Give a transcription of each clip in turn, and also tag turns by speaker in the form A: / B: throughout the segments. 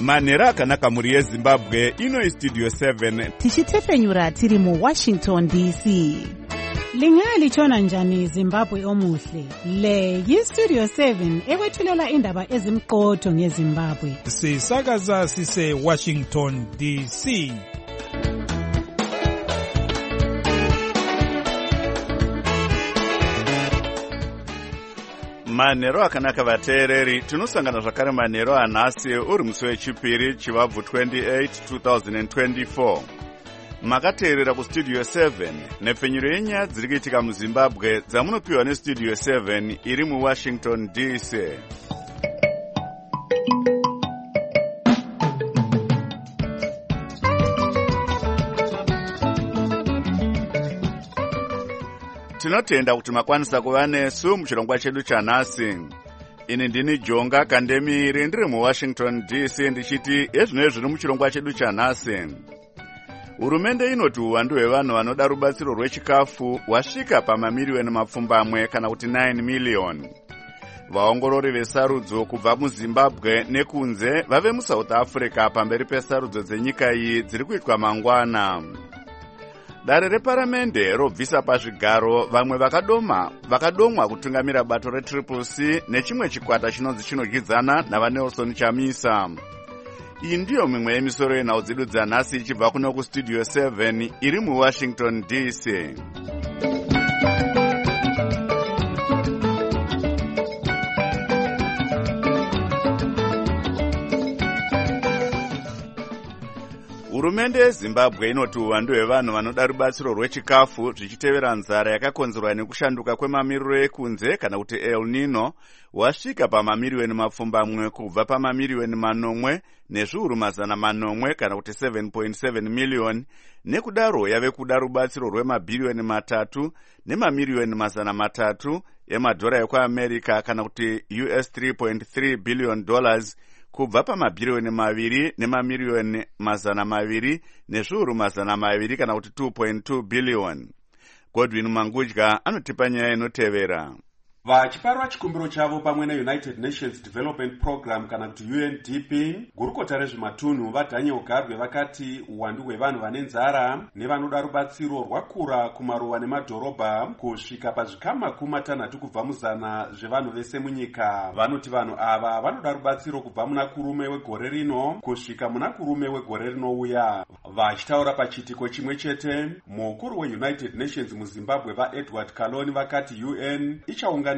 A: manhero akanaka muri yezimbabwe. Ino istudio 7
B: tichitefenyura tiri muWashington DC.
C: Lingalitshona njani Zimbabwe omuhle? Le yistudio 7 ekwethulela indaba ezimqotho ngeZimbabwe.
D: Sisakaza sise Washington DC.
A: manhero akanaka vateereri. Tinosangana zvakare manhero anhasi uri musi wechipiri chivabvu 28 2024. Makateerera kustudio 7 nepfenyuro yenyaya dziri kuitika muZimbabwe dzamunopiwa nestudio 7 iri muWashington DC. Tinotenda kuti makwanisa kuva nesu muchirongwa chedu chanhasi. Ini ndini Jonga Kandemiri ndiri muWashington DC ndichiti ezvino zviri muchirongwa chedu chanhasi. Hurumende inoti uwandu hwevanhu vanoda rubatsiro rwechikafu hwasvika pamamiliyoni mapfumbamwe kana kuti 9 miliyoni. Vaongorori vesarudzo kubva muZimbabwe nekunze vave muSouth Africa pamberi pesarudzo dzenyika iyi dziri kuitwa mangwana. Dare reparamende robvisa pazvigaro vamwe vakadomwa kutungamira bato reTCCC nechimwe chikwata chinonzi chinodyidzana navaNelson Chamisa. Iyi ndiyo mimwe yemisoro yenhau dzedu dzanhasi ichibva kuno kustudio 7 iri muWashington DC. Hurumende yeZimbabwe inoti uwandu hwevanhu vanoda rubatsiro rwechikafu zvichitevera nzara yakakonzerwa nekushanduka kwemamiriro ekunze kana kuti El Nino hwasvika pamamiliyoni mapfumbamwe kubva pamamiliyoni manomwe nezviuru mazana manomwe kana kuti 7.7 miliyoni. Nekudaro yave kuda rubatsiro rwemabhiriyoni 3 nemamiliyoni mazana 3 emadhora ekuAmerica kana kuti US $3.3 billion kubva pamabhiriyoni 2 nemamiliyoni mazana 2 nezviuru mazana 2 kana kuti 2.2 billion. Godwin Mangudya anotipa nyaya inotevera.
E: Vachiparwa chikumbiro chavo pamwe neUnited Nations Development Program kana kuti UNDP, gurukota rezvematunhu vaDaniel Garwe vakati uwandu hwevanhu vane nzara nevanoda rubatsiro rwakura kumaruwa nemadhorobha kusvika pazvikama 60 kubva muzana zvevanhu vese munyika. Vanoti vanhu ava vanoda rubatsiro kubva muna kurume wegore rino kusvika muna kurume wegore rinouya. Vachitaura pachitiko chimwe chete, mukuru weUnited Nations muZimbabwe vaEdward Kaloni vakati UN ichaunganidza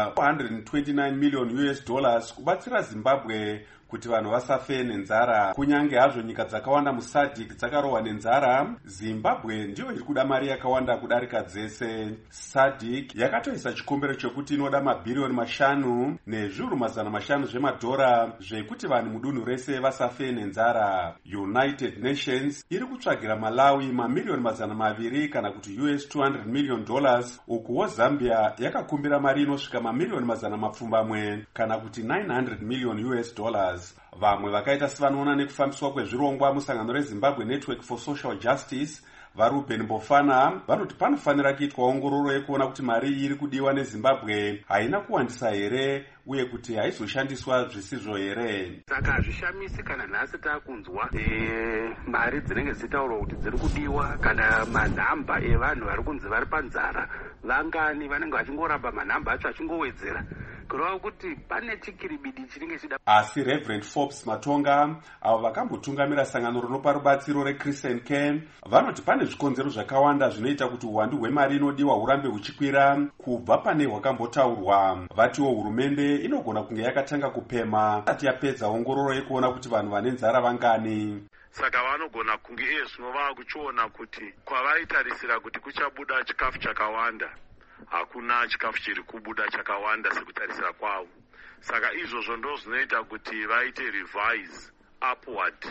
E: $129 million kubatsira Zimbabwe kuti vanhu vasafe nenzara. Kunyange hazvo nyika dzakawanda muSADC dzakarohwa nenzara, Zimbabwe ndiyo iri kuda mari yakawanda kudarika dzese. SADC yakatoisa chikumbiro chokuti inoda mabhiriyoni 5 nezviuru mazana 5 zvemadhora zvekuti vanhu mudunhu rese vasafe nenzara. United Nations iri kutsvagira Malawi mamiliyoni mazana 2 kana kuti US $200 million, ukuwo Zambia yakakumbira mari inosvika mamiliyoni mazana mapfumbamwe kana kuti $900 million. Vamwe vakaita sevanoona nekufambiswa kwezvirongwa musangano reZimbabwe Network for Social Justice vaRuben Mbofana vanoti panofanira kuitwa ongororo yekuona kuti mari iri kudiwa neZimbabwe haina kuwandisa here uye kuti haizoshandiswa zvisizvo here.
F: Saka hazvishamisi kana nhasi takunzwa mari dzinenge dzitaurwa kuti dziri kudiwa kana manhamba evanhu vari kunzi vari panzara vangani vanenge vachingoramba manhamba acho achingowedzera kureva kuti pane chikiribidi chinenge chida.
E: Asi Reverend Forbes Matonga avo vakambotungamira sangano rinopa rubatsiro reChristian Care vanoti pane zvikonzero zvakawanda zvinoita kuti uwandu hwemari inodiwa hurambe huchikwira kubva pane hwakambotaurwa. Vatiwo hurumende inogona kunge yakatanga kupema asati yapedza ongororo yekuona kuti vanhu vane nzara vangani.
F: Saka vanogona kunge zvino vakuchiona kuti kwavaitarisira kuti kuchabuda chikafu chakawanda hakuna chikafu chiri kubuda chakawanda sekutarisira kwavo. Saka izvozvo ndo zvinoita kuti vaite revise upward,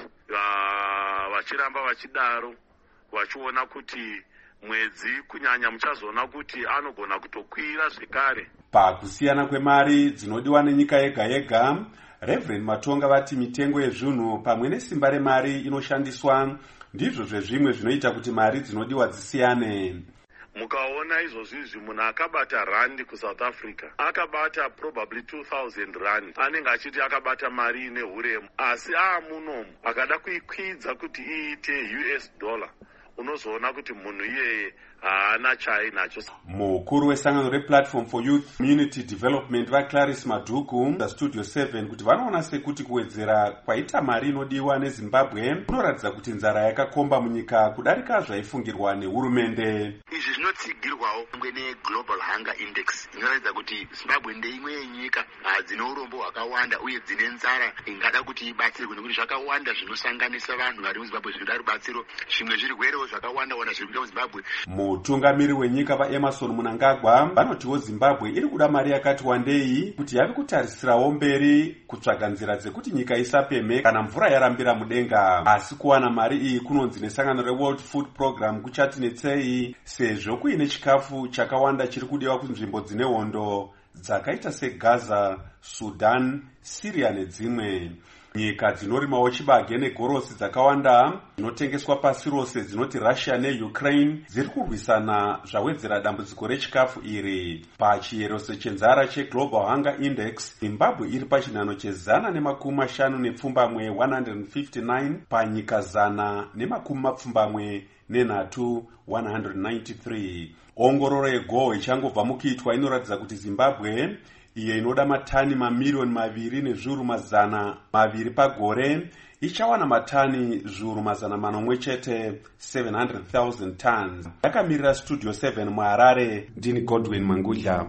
F: vachiramba vachidaro vachiona kuti mwedzi kunyanya muchazoona kuti anogona kutokwira zvekare.
E: Pakusiyana kwemari dzinodiwa nenyika yega yega, Reverend Matonga vati mitengo yezvinhu pamwe nesimba remari inoshandiswa ndizvo zvezvimwe zvinoita kuti mari dzinodiwa dzisiyane.
F: mukaona izvozvizvi munhu akabata randi kuSouth Africa akabata probably 2000 rand anenge achiti akabata mari ine huremu, asi aamunomu akada kuikwidza kuti iite US dollar unozoona kuti munhu iyeye haana chainacho.
E: Mukuru wesangano replatform for youth community development vaClarice Madhuku paStudio 7 kuti vanoona sekuti kuwedzera kwaita mari inodiwa neZimbabwe kunoratidza kuti nzara yakakomba munyika kudarika zvaifungirwa nehurumende.
G: Izvi zvinotsigirwawo neGlobal Hunger Index inoratidza kuti Zimbabwe ndeimwe yenyika dzine urombo hwakawanda uye dzine nzara ingada kuti ibatsirwe nekuti zvakawanda zvinosanganisa vanhu vari muZimbabwe zvinoda rubatsiro. Zvimwe zvirwerewo zvakawanda wanda zviri kuita muZimbabwe.
E: Mutungamiri wenyika vaEmerson Mnangagwa vanotiwo Zimbabwe iri kuda mari yakati wandei kuti yave kutarisirawo mberi kutsvaga nzira dzekuti nyika isapeme kana mvura yarambira mudenga. Asi kuwana mari iyi kunonzi nesangano reWorld Food Program kuchatinetsei sezvo kuine chikafu chakawanda chiri kudiwa kunzvimbo dzine hondo dzakaita seGaza, Sudan, Syria nedzimwe. Nyika dzinorimawo chibage negorosi dzakawanda dzinotengeswa pasi rose dzinoti Russia neUkraine dziri kurwisana zvawedzera dambudziko rechikafu iri. Pachiyero chenzara cheGlobal Hunger Index, Zimbabwe iri pachinhano che150 159 panyika 153 193. Ongororo yeGoho ichangobva mukuitwa inoratidza kuti Zimbabwe iyo inoda matani mamiliyoni 2,200,000 pagore ichawana matani 100,000 chete 700,000 tons. Yakamirira Studio 7 muHarare, ndini Godwin Mangudya.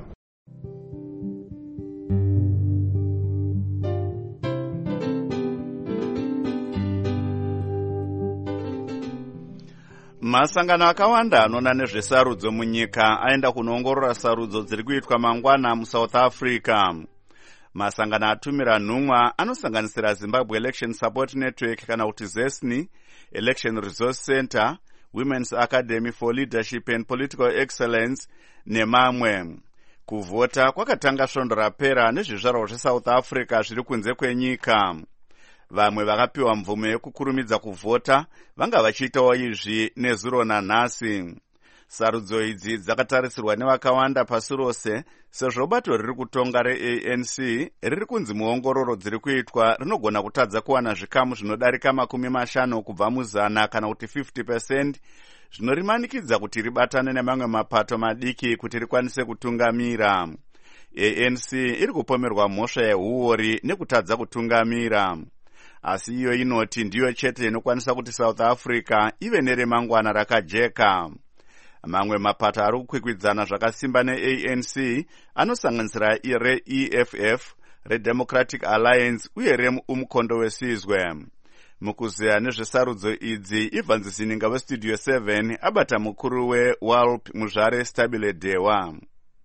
A: Masangano akawanda anoona nezvesarudzo munyika aenda kunoongorora sarudzo dziri kuitwa mangwana muSouth Africa. Masangano atumira nhumwa anosanganisira Zimbabwe Election Support Network kana kuti ZESNI, Election Resource Center, Women's Academy for Leadership and Political Excellence nemamwe. Kuvhota kwakatanga svondo rapera nezvizvarwa zveSouth Africa zviri kunze kwenyika. Vamwe vakapiwa mvumo yekukurumidza kuvhota vanga vachiitawo izvi nezuro nanhasi. Sarudzo idzi dzakatarisirwa nevakawanda pasi rose sezvo bato riri kutonga reANC riri kunzi muongororo dziri kuitwa rinogona kutadza kuwana zvikamu zvinodarika 50 kubva muzana kana kuti 50% zvinorimanikidza kuti ribatane nemamwe mapato madiki kuti rikwanise kutungamira. ANC iri kupomerwa mhosva yehuori nekutadza kutungamira. Asi iyo inoti ndiyo chete inokwanisa kuti South Africa ive neremangwana rakajeka. Mamwe mapato ari kukwikwidzana zvakasimba neANC anosanganisira reEFF, reDemocratic Alliance uye reumkondo wesizwe. Mukuzeya nezvesarudzo idzi, Ivan Zininga weStudio 7 abata mukuru weWALP Muzvare Stabile Dewa.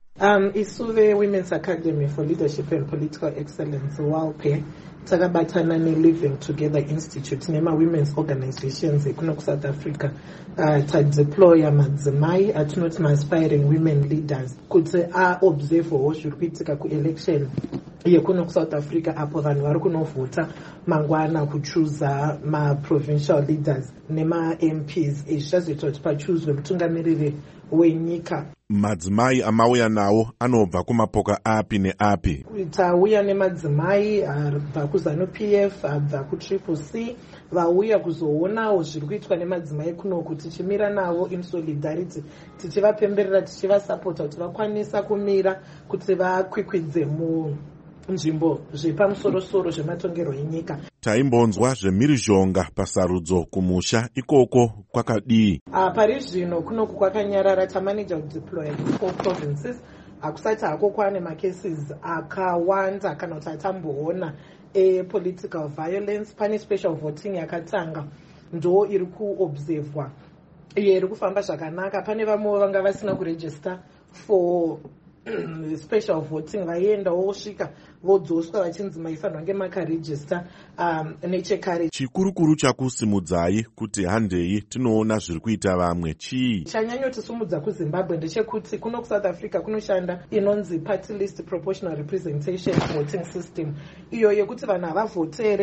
H: Isuve Women's Academy for Leadership and Political Excellence, WALP, takabatana neLiving Together Institute nema-women's organizations ekuno South Africa tadeploya madzimai atinoti ma-aspiring women leaders kuti aobservewo zviri kuitika kuelection yekuno South Africa apo vanhu vari kunovhota mangwana kuchuza ma-provincial leaders nema-MPs. Izvi zvazoita kuti pachuzwe mutungamiriri wenyika.
I: Madzimai amauya nawo anobva kumapoka api neapi?
H: Tauya nemadzimai abva kuZANU-PF, abva kuCCC, vauya kuzoonawo zviri kuitwa nemadzimai kunoku, tichimira navo in solidarity, tichivapemberera, tichivasapota kuti vakwanisa kumira kuti vakwikwidze munzvimbo zvepamusoro-soro zvematongerwo enyika.
I: Taimbonzwa zvemhirizhonga pasarudzo kumusha ikoko kwakadii?
H: Pari zvino kunoku kwakanyarara. Tamanija kudeploya 4 provinces. Hakusati hako kwane macases akawanda kana kuti atamboona political violence. Pane special voting yakatanga ndo iri kuobservwa, iyo iri kufamba zvakanaka. Pane vamwe vanga vasina kuregister for special voting, vaiendawo vosvika vodzoswa vachinzi maifanirwa kunge makaregister nechekare.
I: Chikurukuru chakusimudzai kuti handei tinoona zviri kuita vamwe chii?
H: Chanyanyotisumudza kuZimbabwe ndechekuti kuno kuSouth Africa kunoshanda inonzi party list proportional representation voting system, iyo yekuti vanhu havavhotere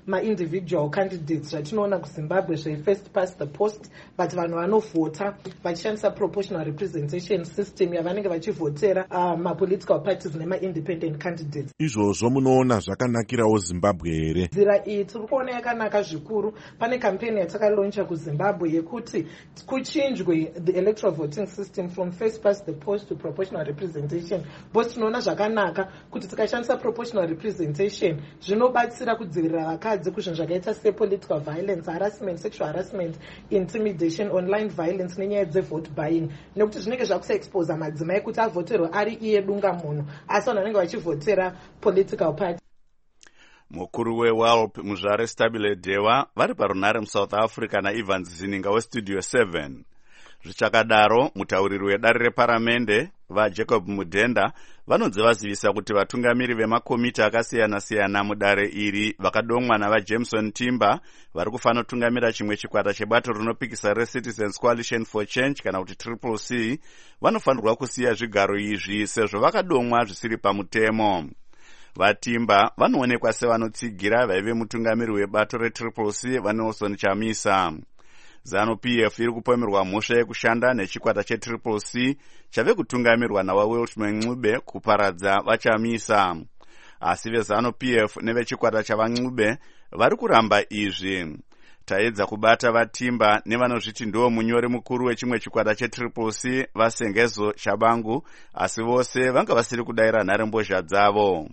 H: ma-individual candidates zvatinoona kuzimbabwe zve-first past the post, but vanhu vanovhota vachishandisa proportional representation system yavanenge vachivhotera ma-political parties nema-independent candidates.
I: Izvozvo munoona zvakanakirawo Zimbabwe here?
H: Nzira iyi tiri kuona yakanaka zvikuru. Pane campaign yatakalauncha kuZimbabwe yekuti kuchinjwe the electoral voting system from first past the post to proportional representation. Both tinoona zvakanaka kuti tikashandisa proportional representation zvinobatsira kudzivirira vakadzi kuzvinhu zvakaita sepolitical violence, harassment, sexual harassment, intimidation, online violence nenyaya dzevote buying, nekuti zvinenge zvakusaexposa madzimai kuti avhoterwe ari iye dunga munhu asi vanhu vanenge vachivhotera political party.
A: Mukuru weWALP Muzvare Stabile Dewa vari parunhare muSouth Africa naEvans Zininga weStudio 7. Zvichakadaro, mutauriri wedare reparamende vaJacob Mudenda vanonzi vazivisa kuti vatungamiri vemakomiti akasiyana-siyana mudare iri vakadomwa navaJameson Timber vari kufanira kutungamira chimwe chikwata chebato rinopikisa reCitizens Coalition for Change kana kuti CCC vanofanirwa kusiya zvigaro izvi sezvo vakadomwa zvisiri pamutemo. Vatimba vanoonekwa sevanotsigira vaive mutungamiri webato reCCC vaNelson Chamisa. ZANU-PF iri kupomerwa mhosva yekushanda nechikwata cheCCC chave kutungamirwa nawaWiltman Ncube kuparadza vaChamisa. Asi veZANU-PF nevechikwata chavaNcube vari kuramba izvi. Taedza kubata Vatimba nevanozviti ndiwo munyori mukuru wechimwe chikwata cheCCC vaSengezo Shabangu, asi vose vanga vasiri kudayira nharembozha dzavo.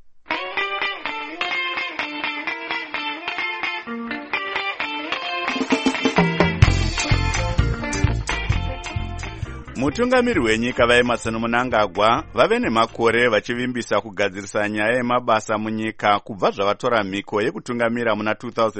A: Mutungamiri wenyika vaEmmerson Mnangagwa vave nemakore vachivimbisa kugadzirisa nyaya yemabasa munyika kubva zvavatora mhiko yekutungamira muna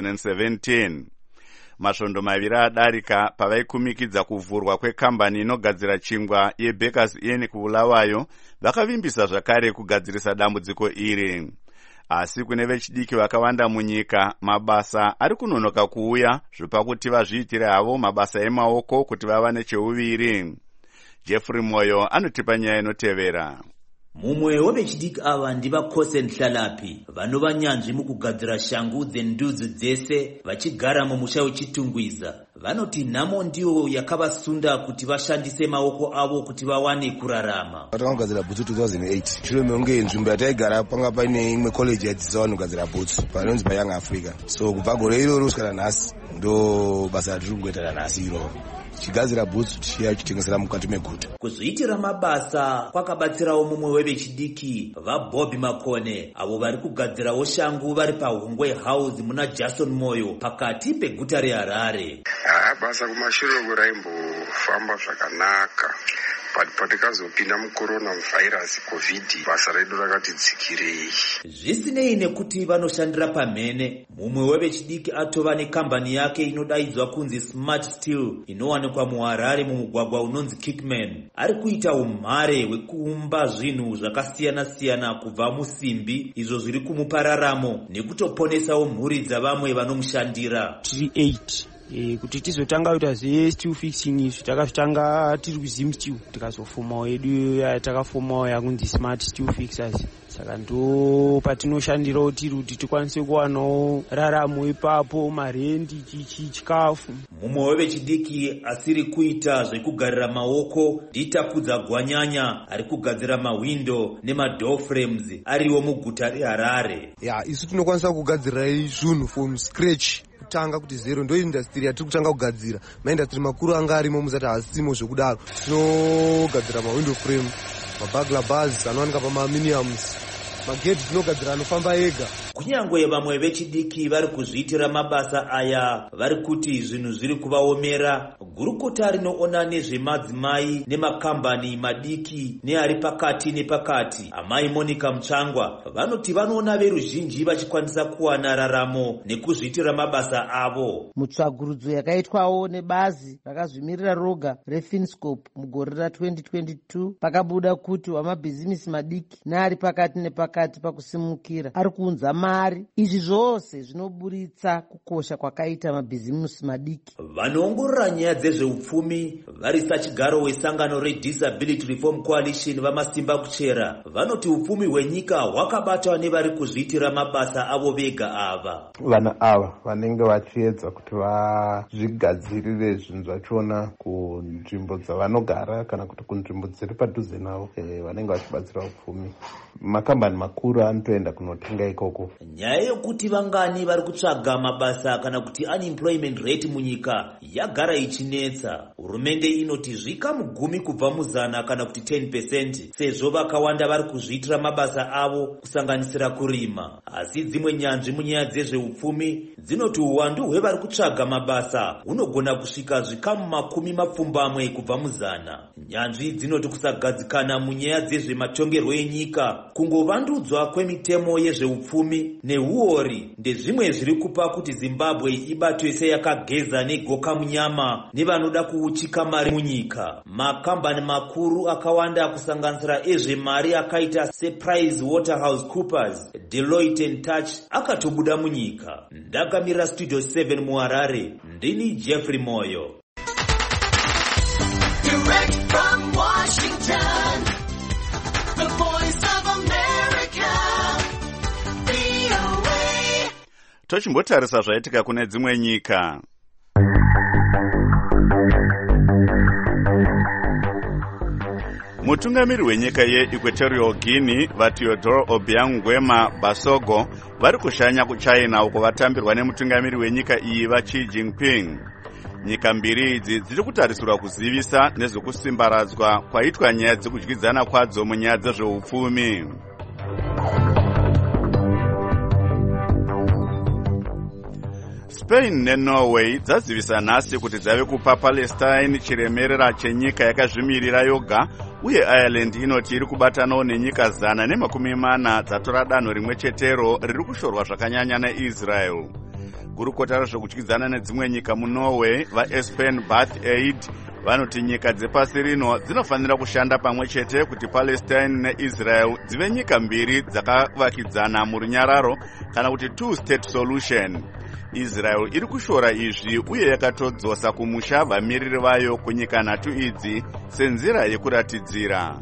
A: 2017. Masvondo maviri adarika pavaikumikidza kuvhurwa kwekambani inogadzira chingwa yeBakers Inn kuBulawayo, vakavimbisa zvakare kugadzirisa dambudziko iri. Asi kune vechidiki vakawanda munyika mabasa ari kunonoka kuuya zvopakuti vazviitire havo mabasa emaoko kuti vava necheuviri. Jeffrey Moyo anotipa nyaya inotevera.
J: Mumwe wevechidiki ava ndivaKhose Nhlalapi vanova nyanzvi mukugadzira shangu dzendudzi dzese vachigara mumusha wechitungwiza. Vanoti nhamo ndiyo yakavasunda kuti vashandise maoko avo kuti vawane kurarama.
K: Takagadzira bhutsu 2008. Shure mekunge nzvimbo yataigara panga paine imwe college yadzidzisa vanhu kugadzira bhutsu panonzi paYoung Africa. So kubva gore iroro kusvika nanhasi ndo basa ratiri kungoita nanhasi iroro. Chigadzira bhutsu tichitengesera mukati meguta.
J: Kuzviitira mabasa kwakabatsirawo mumwe wevechidiki vaBobby Makone avo vari kugadzirawo shangu vari paHungwe House muna Jason Moyo pakati peguta reHarare.
L: Basa kumashure raimbofamba zvakanaka. Patikazopinda mucorona virus covid basa redu rakati dzikirei.
J: Zvisinei nekuti vanoshandira pamhene, mumwe wevechidiki atova nekambani yake inodaidzwa kunzi Smart Steel inowanikwa muHarare mumugwagwa unonzi Kickman. Ari kuita umhare hwekuumba zvinhu zvakasiyana-siyana kubva musimbi izvo zviri kumupa raramo nekutoponesawo mhuri dzavamwe vanomushandira.
M: 38 kuti tizotanga kuita zve-steel fixing izvi takazvitanga tiri kuZim Steel tikazofomawo yedu yatakafomawo yakunzi Smart Steel Fixers. Saka ndo patinoshandirawo tiri kuti tikwanise kuwanawo raramo ipapo, marendi, chikafu.
J: Mumwe wevechidiki asiri kuita zvekugarira maoko ndiTakudza Gwanyanya ari kugadzira mawindo nemadoor frames ariwo muguta reHarare.
K: Isu tinokwanisa kugadzira zvinhu from scratch. Kutanga kuti zero ndo industry yatiri kutanga kugadzira. Maindustry makuru anga arimo muzati hasimo zvekudaro. Tinogadzira mawindow frame, mabugler bars anowanika pamaminiums, magedhi tinogadzira anofamba ega.
J: Kunyangwe vamwe vechidiki vari kuzviitira mabasa aya vari kuti zvinhu zviri kuvaomera, gurukota rinoona nezvemadzimai nemakambani madiki neari pakati nepakati amai Monica Mutsvangwa vanoti vanoona veruzhinji vachikwanisa kuwana raramo nekuzviitira mabasa avo.
N: Mutsvagurudzo yakaitwawo nebazi rakazvimirira roga reFinscope mugore ra2022 pakabuda kuti wamabhizimisi madiki neari pakati nepakati pakusimukira ari kuunza mari. Izvi zvose zvinoburitsa kukosha kwakaita mabhizimusi madiki.
J: Vanoongorora nyaya dzezveupfumi vari sachigaro wesangano reDisability Reform Coalition vamasimba kuchera vanoti upfumi hwenyika hwakabatwa nevari kuzviitira mabasa avo vega ava.
O: Vanhu ava vanenge vachiedza kuti vazvigadzirire zvinhu zvachona kunzvimbo dzavanogara kana kuti kunzvimbo dziri padhuze navo, vanenge vachibatsira upfumi. Makambani makuru anotoenda kunotenga ikoko.
J: Nyaya yokuti vangani vari kutsvaga mabasa kana kuti unemployment rate munyika yagara ichinetsa. Hurumende inoti zvikamu 10 kubva muzana kana kuti 10%, sezvo vakawanda vari kuzviitira mabasa avo kusanganisira kurima. Asi dzimwe nyanzvi munyaya dzezveupfumi dzinoti uwandu hwevari kutsvaga mabasa hunogona kusvika zvikamu 20 kubva muzana. Nyanzvi dzinoti kusagadzikana munyaya dzezvematongerwo enyika, kungovandudzwa kwemitemo yezveupfumi neuori ndezvimwe zviri kupa kuti Zimbabwe ibatwe seyakageza negoka munyama nevanoda kuuchika mari munyika. Makambani makuru akawanda kusanganisira ezvemari akaita sePricewaterhouseCoopers, Deloitte and Touch akatobuda munyika. Ndakamira Studio 7 muHarare, ndini Jeffrey Moyo.
P: Direct from Washington, the voice of America, VOA.
A: Tochimbotarisa zvaitika kune dzimwe nyika. Mutungamiri wenyika yeEquatorial Guinea vaTeodoro Obiang Nguema Basogo vari kushanya kuChina uko vatambirwa nemutungamiri wenyika iyi vaXi Jinping. Nyika mbiri idzi dziri kutarisirwa kuzivisa nezvekusimbaradzwa kwaitwa nyaya dzekudyidzana kwadzo munyaya dzezveupfumi. Spain neNorway dzazivisa nhasi kuti dzave kupa Palestine chiremerera chenyika yakazvimirira yoga, uye Ireland inoti iri kubatanawo nenyika 140 dzatora danho rimwe chetero riri kushorwa zvakanyanya neIsrael. Gurukota rezvekudyidzana nedzimwe nyika muNorway vaEspen Barth Aid vanoti nyika dzepasi rino dzinofanira kushanda pamwe chete kuti Palestine neIsrael dzive nyika mbiri dzakavakidzana murunyararo kana kuti two-state solution. Israel iri kushora izvi uye yakatodzosa kumusha vamiriri vayo kunyika 3 idzi senzira yekuratidzira.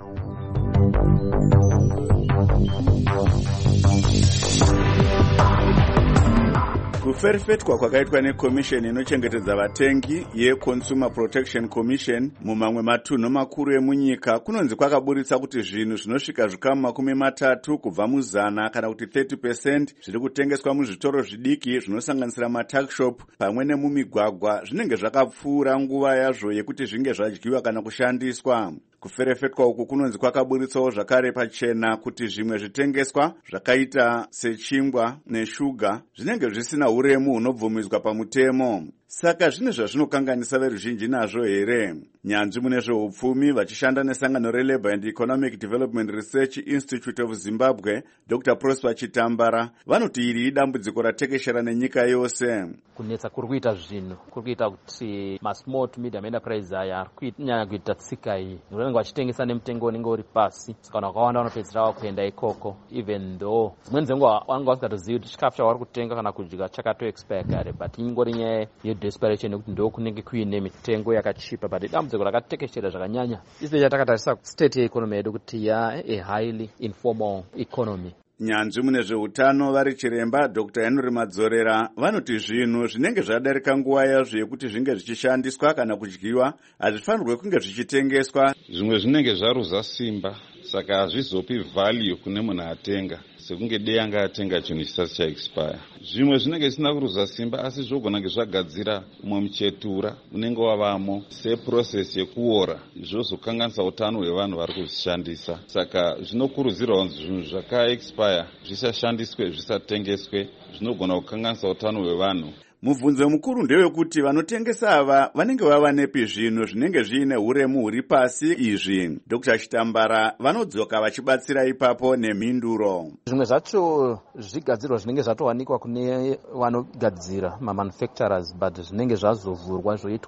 A: Kuferefetwa kwakaitwa neCommission inochengetedza vatengi yeConsumer Protection Commission mumamwe matunhu makuru emunyika kunonzi kwakaburitsa kuti zvinhu zvinosvika zvikamu 30 kubva muzana kana kuti 30% zviri kutengeswa muzvitoro zvidiki zvinosanganisira matuckshop pamwe nemumigwagwa zvinenge zvakapfuura nguva yazvo yekuti zvinge zvadyiwa kana kushandiswa. Kuferefetwa uku kunonzi kwakaburitsawo zvakare pachena kuti zvimwe zvitengeswa zvakaita sechingwa neshuga zvinenge zvisina uremu hunobvumidzwa pamutemo. Saka zvine zvazvinokanganisa veruzhinji nazvo here? Nyanzvi mune zveupfumi vachishanda nesangano reLabour and Economic Development Research Institute of Zimbabwe, Dr. Prosper Chitambara, vanoti iri idambudziko ratekeshera nenyika yose.
Q: Kunetsa kuri kuita zvinhu kuri kuita kuti masmall to medium enterprise aya kunyanya kuita tsika iyi vanenge vachitengesa nemutengo unenge uri pasi, saka vakawanda vanopedzera vakuenda ikoko, even though dzimweni dzenguva vanenge vasingatozivi kuti chikafu chavari kutenga kana kudya chakato-expire kare, but ingori nyaya desperation nekuti ndo kunenge kuine mitengo yakachipa, but dambudziko rakatekeshera zvakanyanya. Isi chatakatarisa state yeeconomy yedu kuti a highly informal economy.
A: Nyanzvi mune zveutano vari chiremba Dr. Henry Madzorera vanoti zvinhu zvinenge zvadarika nguva yazvo yekuti zvinge zvichishandiswa kana kudyiwa hazvifanirwe kunge zvichitengeswa.
R: Zvimwe zvinenge zvaruza simba, saka hazvizopi value kune munhu atenga sekunge dei anga atenga chinhu chisati chaexpire. Zvimwe zvinenge zvisina kuruza simba asi zvogona kunge zvagadzira umwe muchetura unenge wavamo seprocess yekuora, zvozokanganisa utano hwevanhu vari kuzvishandisa. Saka zvinokurudzirwa kuti zvinhu zvakaexpire zvisashandiswe, zvisatengeswe, zvinogona kukanganisa utano hwevanhu.
A: Mubvunzo mukuru ndewekuti vanotengesa ava vanenge vava nepi zvinhu zvinenge zviine uremu huri pasi izvi. Dr. Chitambara vanodzoka vachibatsira ipapo nemhinduro.
Q: Zvimwe zvacho zvigadzirwa zvinenge zvatowanikwa kune vanogadzira mamanufacturers, but zvinenge zvazovhurwa zvoitwa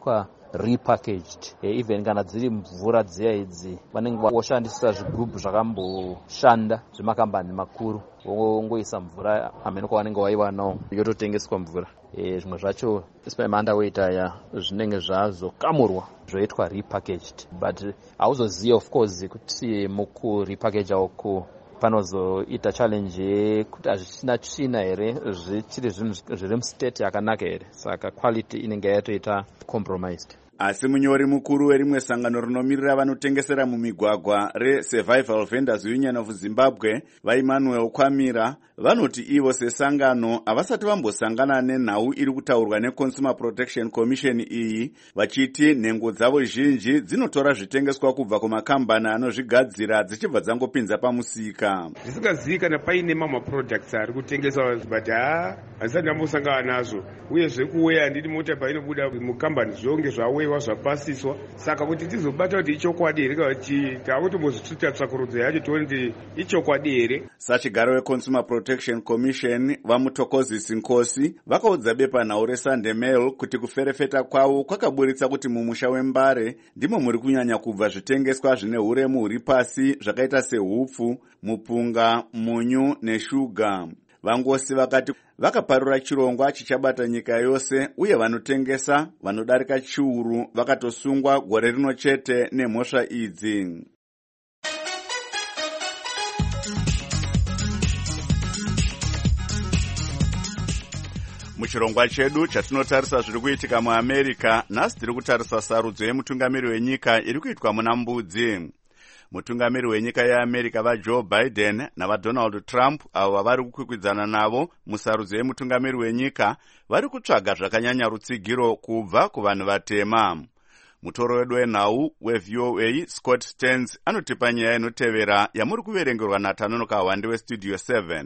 Q: repackaged. Even kana dziri mvura dziya idzi vanenge voshandisa zvigubhu zvakamboshanda zvemakambani makuru, wongoisa mvura amene kwavanenge waiwanawo yototengeswa mvura. Zvimwe zvacho underweight aya zvinenge zvazokamurwa zvoitwa repackaged, but hauzoziva of course kuti mukurepackage uku panozoita challenge yekuti hazvisina tsvina here, zvichiri zvinhu zviri mustate yakanaka here, saka quality inenge yatoita compromised.
A: Asi munyori mukuru werimwe sangano rinomirira vanotengesera mumigwagwa reSurvival Vendors Union of Zimbabwe, vaEmmanuel Kwamira, vanoti ivo sesangano havasati vambosangana nenhau iri kutaurwa neConsumer Protection Commission iyi, vachiti nhengo dzavo zhinji dzinotora zvitengeswa kubva kumakambani anozvigadzira dzichibva dzangopinza pamusika.
S: Zvisingazivikanwa paine mamwe products ari kutengeswa but hazisati ndambosangana nazvo, uye zvekuweya handidi mota painobuda mukambani zvonge zvaweya zvapasiswa, saka kuti tizobata kuti ichokwadi here kana kuti takutombozvitsvita tsvakurudzo yacho tione kuti ichokwadi here.
A: Sachigaro weConsumer Protection Commission vaMutokozisi Nkosi vakaudza bepanhau reSunday Mail kuti kuferefeta kwavo kwakaburitsa kuti mumusha weMbare ndimo muri kunyanya kubva zvitengeswa zvine uremu huri pasi zvakaita sehupfu, mupunga, munyu neshuga. Vangosi vakati vakaparura chirongwa chichabata nyika yose, uye vanotengesa vanodarika chiuru vakatosungwa gore rino chete nemhosva idzi. Muchirongwa chedu chatinotarisa zviri kuitika muAmerica, nhasi tiri kutarisa sarudzo yemutungamiri wenyika iri kuitwa muna Mbudzi. Mutungamiri wenyika yeAmerica vaJoe Biden navaDonald Trump, avo vari kukwikwidzana navo musarudzo yemutungamiri wenyika, vari kutsvaga zvakanyanya rutsigiro kubva kuvanhu vatema. Mutoro wedu wenhau weVOA Scott Stearns anotipa nyaya inotevera yamuri kuverengerwa naTanonoka Hwande weStudio 7.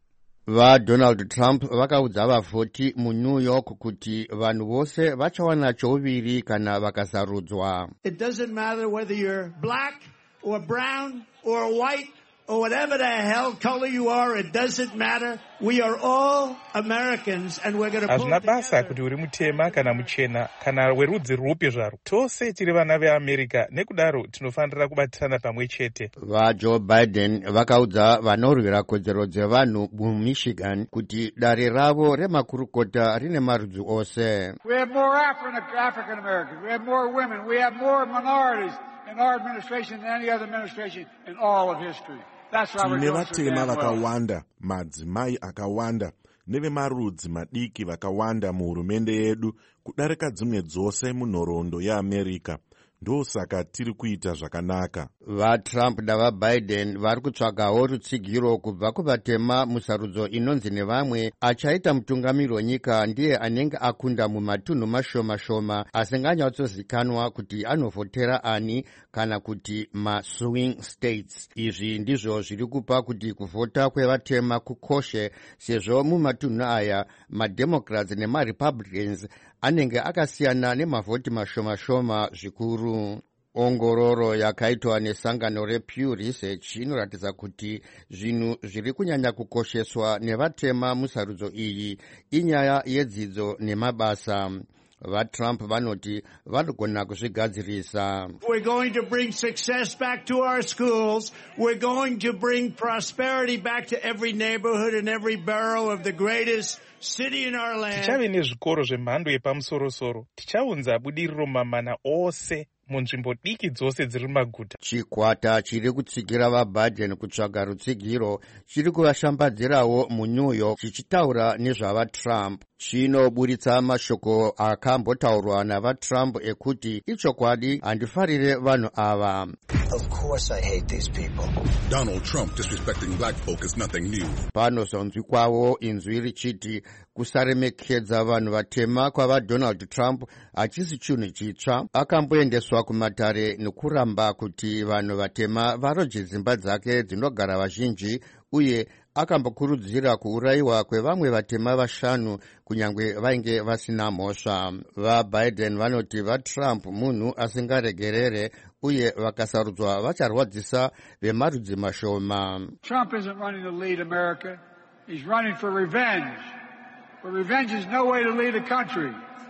T: VaDonald Trump vakaudza vavhoti muNew York kuti vanhu vose vachawana chouviri kana vakasarudzwa.
U: It doesn't matter whether you're black or brown or white or whatever the hell color you are, it doesn't matter. We are all Americans and we're going to pull
D: together. Hazvina basa kuti uri mutema kana muchena kana werudzi rupi zvaro. Tose tiri vana veAmerica, nekudaro tinofanira kubatirana pamwe chete.
T: VaJoe Biden vakaudza vanorwira kodzero dzevanhu muMichigan kuti dare ravo remakurukota rine marudzi ose.
V: We have more African Americans, we have more women, we have more minorities in our administration than any other administration in all of history.
I: Tine vatema vakawanda, madzimai akawanda, nevemarudzi madiki vakawanda muhurumende yedu kudarika dzimwe dzose munhoroondo yeAmerica. Ndosaka tiri kuita zvakanaka.
T: VaTrump navaBiden vari kutsvagawo rutsigiro kubva kuvatema musarudzo inonzi nevamwe achaita mutungamiri wenyika ndiye anenge akunda mumatunhu mashoma-shoma asinganyatsozikanwa kuti anovhotera ani kana kuti maswing states. Izvi ndizvo zviri kupa kuti kuvhota kwevatema kukoshe, sezvo mumatunhu aya maDemocrats nemaRepublicans anenge akasiyana nemavhoti mashoma-shoma zvikuru. Ongororo yakaitwa nesangano rePew Research inoratidza kuti zvinhu zviri kunyanya kukosheswa nevatema musarudzo iyi inyaya yedzidzo nemabasa. VaTrump vanoti vanogona kuzvigadzirisa.
U: We're going to bring success back to our schools. We're going to bring prosperity back to every neighborhood and every borough of the greatest city in our land.
D: Tichave nezvikoro zvemhando yepamusoro-soro. Tichaunza budiriro mamana ose munzvimbo diki dzose dziri mumaguta.
T: Chikwata chiri kutsigira vaBiden kutsvaga rutsigiro chiri kuvashambadzirawo muNew York chichitaura nezvavaTrump. Chinoburitsa mashoko akambotaurwa navaTrump ekuti ichokwadi handifarire vanhu ava.
W: Of course I hate these people. Donald Trump disrespecting black folk is nothing new.
T: Panozonzwi kwawo inzwi richiti kusaremekedza vanhu vatema kwavaDonald Trump hachisi chinhu chitsva. Akamboendeswa kumatare nekuramba kuti vanhu vatema varoje dzimba dzake dzinogara vazhinji, uye akambokurudzira kuurayiwa kwevamwe vatema vashanu kunyange vainge vasina mhosva. VaBiden vanoti vaTrump munhu asingaregerere, uye vakasarudzwa vacharwadzisa vemarudzi mashoma.
V: Trump isn't running to lead America. He's running for revenge. But revenge is no way to lead a country.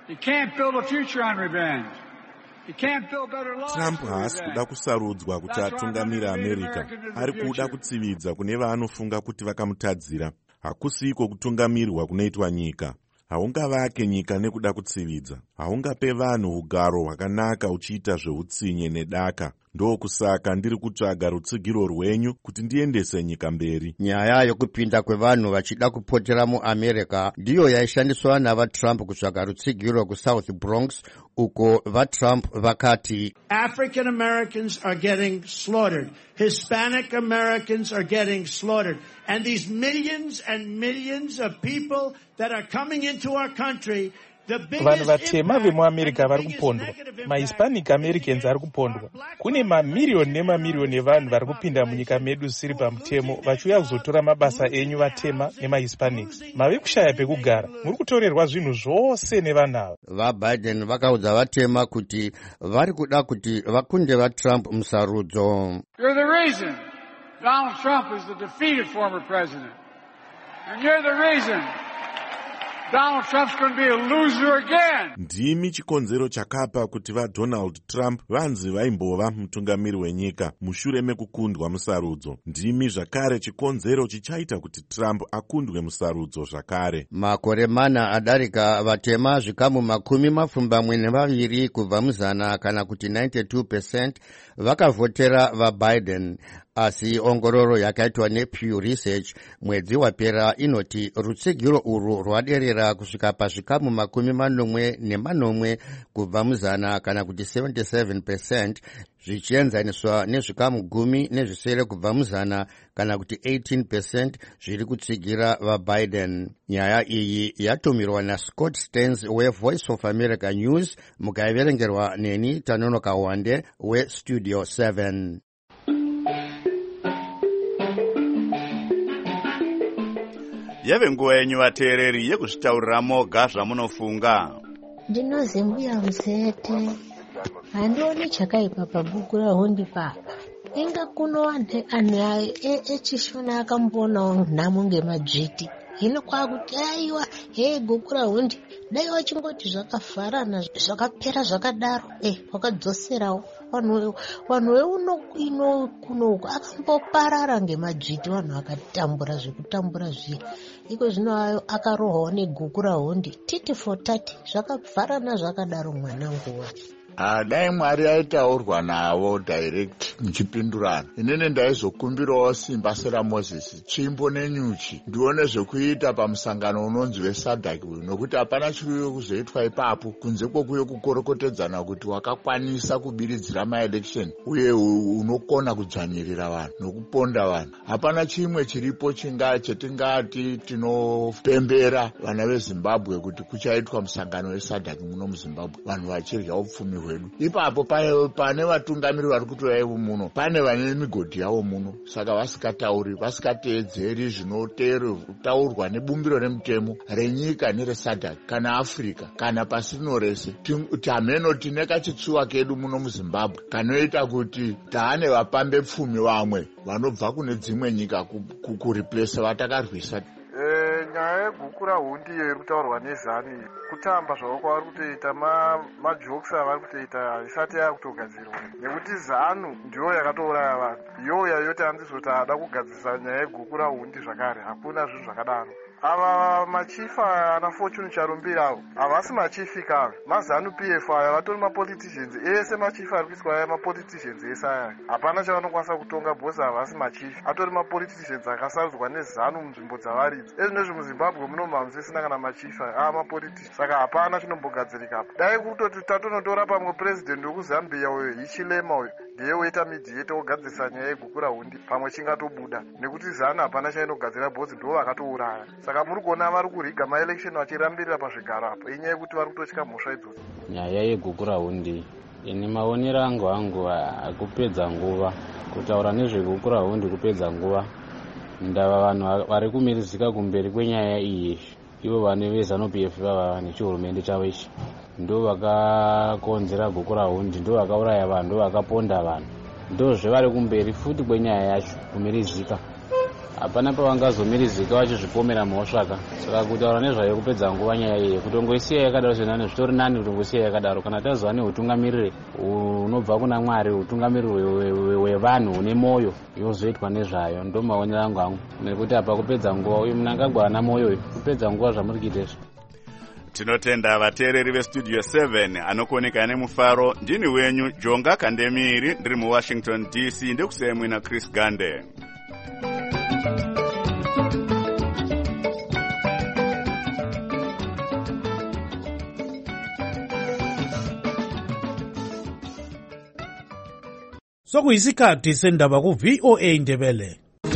V: You can't build a future on revenge. You can't build better lives
I: Trump
V: through
I: haasi
V: revenge.
I: kuda kusarudzwa kuti atungamire America. Ari kuda kutsividza kune vaanofunga kuti vakamutadzira. Hakusiko kutungamirwa kunoitwa nyika. Haungavake nyika nekuda kutsividza. Haungape vanhu ugaro hwakanaka uchiita zveutsinye nedaka. Ndokusaka ndiri kutsvaga rutsigiro rwenyu kuti ndiendese nyika mberi.
T: Nyaya yokupinda kwevanhu vachida kupotera muAmerica ndiyo yaishandiswa navaTrump kutsvaga rutsigiro kuSouth Bronx, uko vaTrump vakati
U: African Americans are getting slaughtered. Hispanic Americans are getting slaughtered. And these millions and millions of people that are coming into our country,
D: vanhu vatema vemuamerica vari kupondwa, mahispanic americans ari kupondwa. Kune mamiriyoni nemamiriyoni evanhu vari kupinda munyika medu zvisiri pamutemo vachiuya kuzotora mabasa enyu vatema nemahispanics. Mave kushaya pekugara, muri kutorerwa zvinhu zvose nevanhu ava.
T: VaBiden vakaudza vatema kuti vari kuda kuti vakunde vaTrump musarudzo.
V: You're the reason Donald Trump is the defeated former president. And you're the reason Donald Trump's going to be a loser again.
I: Ndimi chikonzero chakapa kuti vaDonald Trump vanzi vaimbova mutungamiri wenyika mushure mekukundwa musarudzo. Ndimi zvakare chikonzero chichaita kuti Trump akundwe musarudzo zvakare.
T: Makore mana adarika vatema zvikamu 72 kubva muzana kana kuti 92% vakavhotera vaBiden. Asi ongororo yakaitwa nePew Research mwedzi wapera inoti rutsigiro urwu rwaderera kusvika pazvikamu 40 kubva muzana kana kuti 77%, zvichienzaniswa nezvikamu 10 kubva muzana kana kuti 18% zviri kutsigira vaBiden. Nyaya iyi yatumirwa naScott Stearns weVoice of America News, mukaiverengerwa neni Tanonoka Wande weStudio 7.
A: Yave nguva yenyu vateereri yekuzvitaurira moga zvamunofunga.
B: Ndinozi mbuya Muzete, handioni chakaipa pabhuku raHondi papa. Inga kuno anhu echishona akambonawo nhamo ngemadzviti. Hino kwakuti aiwa guku raHondi dai wachingoti zvakafarana zvakapera zvakadaro wakadzoserawo vanhu veuno kuno akamboparara ngemadzviti, vanhu akatambura zvekutambura zviya. Iko zvino akarohwawo neguku raHondi titi for tati zvakafarana zvakadaro mwananguwa.
C: Dai Mwari aitaurwa navo direct muchipindurana, inini ndaizokumbirawo simba seraMozisi, tsvimbo nenyuchi ndione zvekuita pamusangano unonzi weSADC uyu, nokuti hapana chiri kuzoitwa ipapo kunze kwokuyo kukorokotedzana kuti wakakwanisa kubiridzira maelection uye unokona kudzvanyirira vanhu nokuponda vanhu. Hapana chimwe chiripo chetingati tinopembera vana veZimbabwe kuti kuchaitwa musangano weSADC muno muZimbabwe, vanhu vachirya upfumi hwedu. Ipapo pane vatungamiri vari kutoya muno, pane vane migodhi yavo muno, saka vasingateedzeri zvinotaurwa nebumbiro remutemo renyika nereSADC kana Africa kana pasino rese. Tameno tine kachitsuwa kedu muno muZimbabwe kanoita kuti taane vapambe pfumi vamwe vanobva kune dzimwe nyika kureplace vatakarwisa.
F: Nyaya yeguku raHondi iri kutaurwa nezani, kutamba zvavo kwavari kutoita, majokes avari kutoita isati yakutogadzirwa, nekuti ZANU ndiyo yakatouraya vanhu. Iyoyo yoti handizoti ada kugadzirisa nyaya yeguku raHondi zvakare, hakuna zvinhu zvakadaro. Ava machifa ana Fortune Charumbira avo havasi machifi kave, maZANU PF aya vatori mapoliticians ese. Machifi ari kuiswa aya mapoliticians ese aya, hapana chavanokwanisa kutonga bhosi, havasi machifi, atori mapoliticians akasarudzwa neZANU munzvimbo dzavaridzi. Ezvinezvi muZimbabwe muno mamusisina kana machifi aya mapoliticians, saka hapana chinombogadzirikapo. Dai kutoti tatonotora pamwe president wekuZambia uyo Hichilema uyo ndiye woita mediator wogadzirisa nyaya yeguku raHondi, pamwe chingatobuda, nekuti ZANU hapana chainogadzira bhosi, ndo vakatouraya. Saka muri kuona vari kuriga maelection vachirambirira pazvigaro apo, inyaya yekuti vari kutotya mhosva idzodzo.
X: Nyaya yeguku raHondi ini maonero angu akupedza nguva, kutaura nezveguku raHondi kupedza nguva. Ndava vanhu vari kumirizika kumberi kwenyaya iyi, ivo vane veZANU PF vava nechihurumende chavo ichi, ndo vakakonzera guku raHondi, ndo vakauraya vanhu, ndo vakaponda vanhu, ndo zvevari kumberi futi kwenyaya yacho kumirizika. hapana pavangazomirizika vachizvipomera mhosva saka kutaura nezvayo kupedza nguva nyaya iyi kutongoisiya yakadaro zvenani zvitori nani kutongoisiya yakadaro kana tazova neutungamiriri unobva kuna Mwari, utungamiriri hwevanhu hune mwoyo yozoitwa nezvayo. Ndo maonero angu angu, nekuti apa kupedza nguva uyu munhu angagwana mwoyo uyu kupedza nguva zvamuri kuita izvi.
A: Tinotenda vateereri vestudio 7 anokuoneka nemufaro. Ndini wenyu Jonga Kandemiri, ndiri muWashington DC, ndekusemwe na Chris Gande.
E: Sokuyisikhathi sendaba ku VOA Ndebele.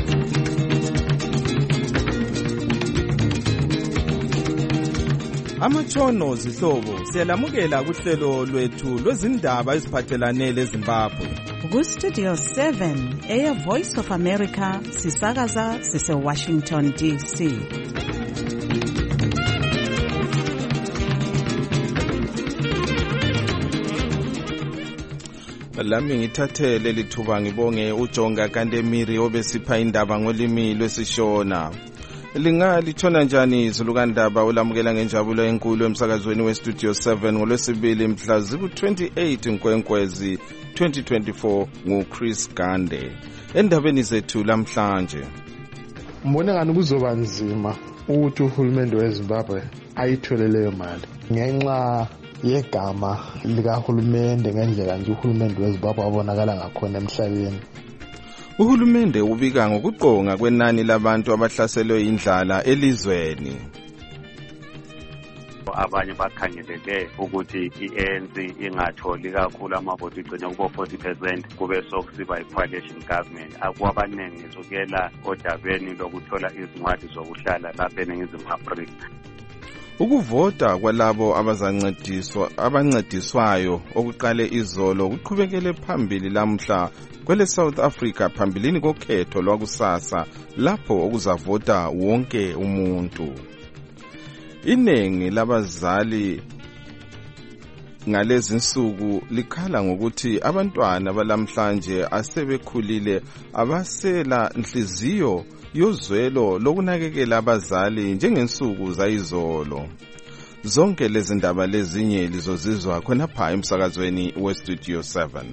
G: Amatshono zihlobo siyalamukela kuhlelo lwethu lwezindaba eziphathelane leZimbabwe.
H: Ku Studio 7 Air Voice of America sisakaza sise Washington DC.
G: Lami ngithathe leli thuba ngibonge uJonga Kandemiri obesipha indaba ngolimi lwesishona. Litshona njani izulukandaba ulamukela ngenjabulo enkulu emsakazweni weStudio 7 ngolwesibili mhla ziku-28 Nkwenkwezi 2024 nguChris Gande. Endabeni zethu lamhlanje,
F: mbona ngani kuzoba nzima ukuthi uhulumende weZimbabwe ayithole leyo mali ngenxa yegama likahulumende ngendlela nje uhulumende weZimbabwe abonakala ngakhona emhlabeni.
G: Uhulumende ubika ngokuqonga kwenani labantu abahlaselwe indlala elizweni.
L: Abanye bakhangelele ukuthi iANC ingatholi kakhulu amavoti igcine kubo 40%, kube sokusiba i-coalition government. Akwabaningi kusukela odabeni lokuthola izincwadi zokuhlala lapha eNingizimu Afrika.
G: Ukuvota kwalabo abancediswayo okuqale izolo kuqhubekele phambili lamhla kwele South Africa phambilini kokhetho lwakusasa lapho okuzavota wonke umuntu. Iningi labazali ngalezi nsuku likhala ngokuthi abantwana balamhlanje asebekhulile abasela inhliziyo yozwelo lokunakekela abazali njengensuku zayizolo. Zonke lezi ndaba lezinye lizozizwa khonapha emsakazweni weStudio 7.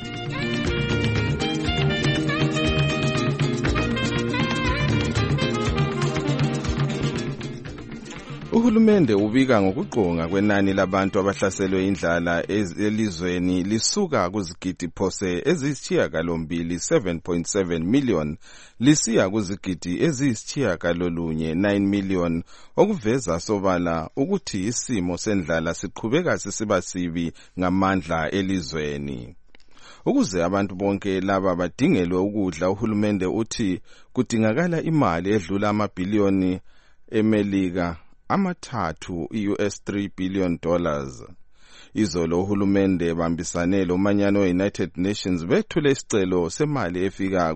G: Uhulumende ubika ngokuqonga kwenani labantu abahlaselwe indlala elizweni lisuka kuzigidi phose eziyisishiyagalombili 7.7 million lisiya kuzigidi eziyisishiyagolunye 9 million, okuveza sobala ukuthi isimo sendlala siqhubeka sisiba sibi ngamandla elizweni. Ukuze abantu bonke laba badingelwe ukudla, uhulumende uthi kudingakala imali edlula amabhiliyoni eMelika amathathu US$3 billion. Izolo uhulumende bambisane lomanyano we-United Nations bethule isicelo semali efika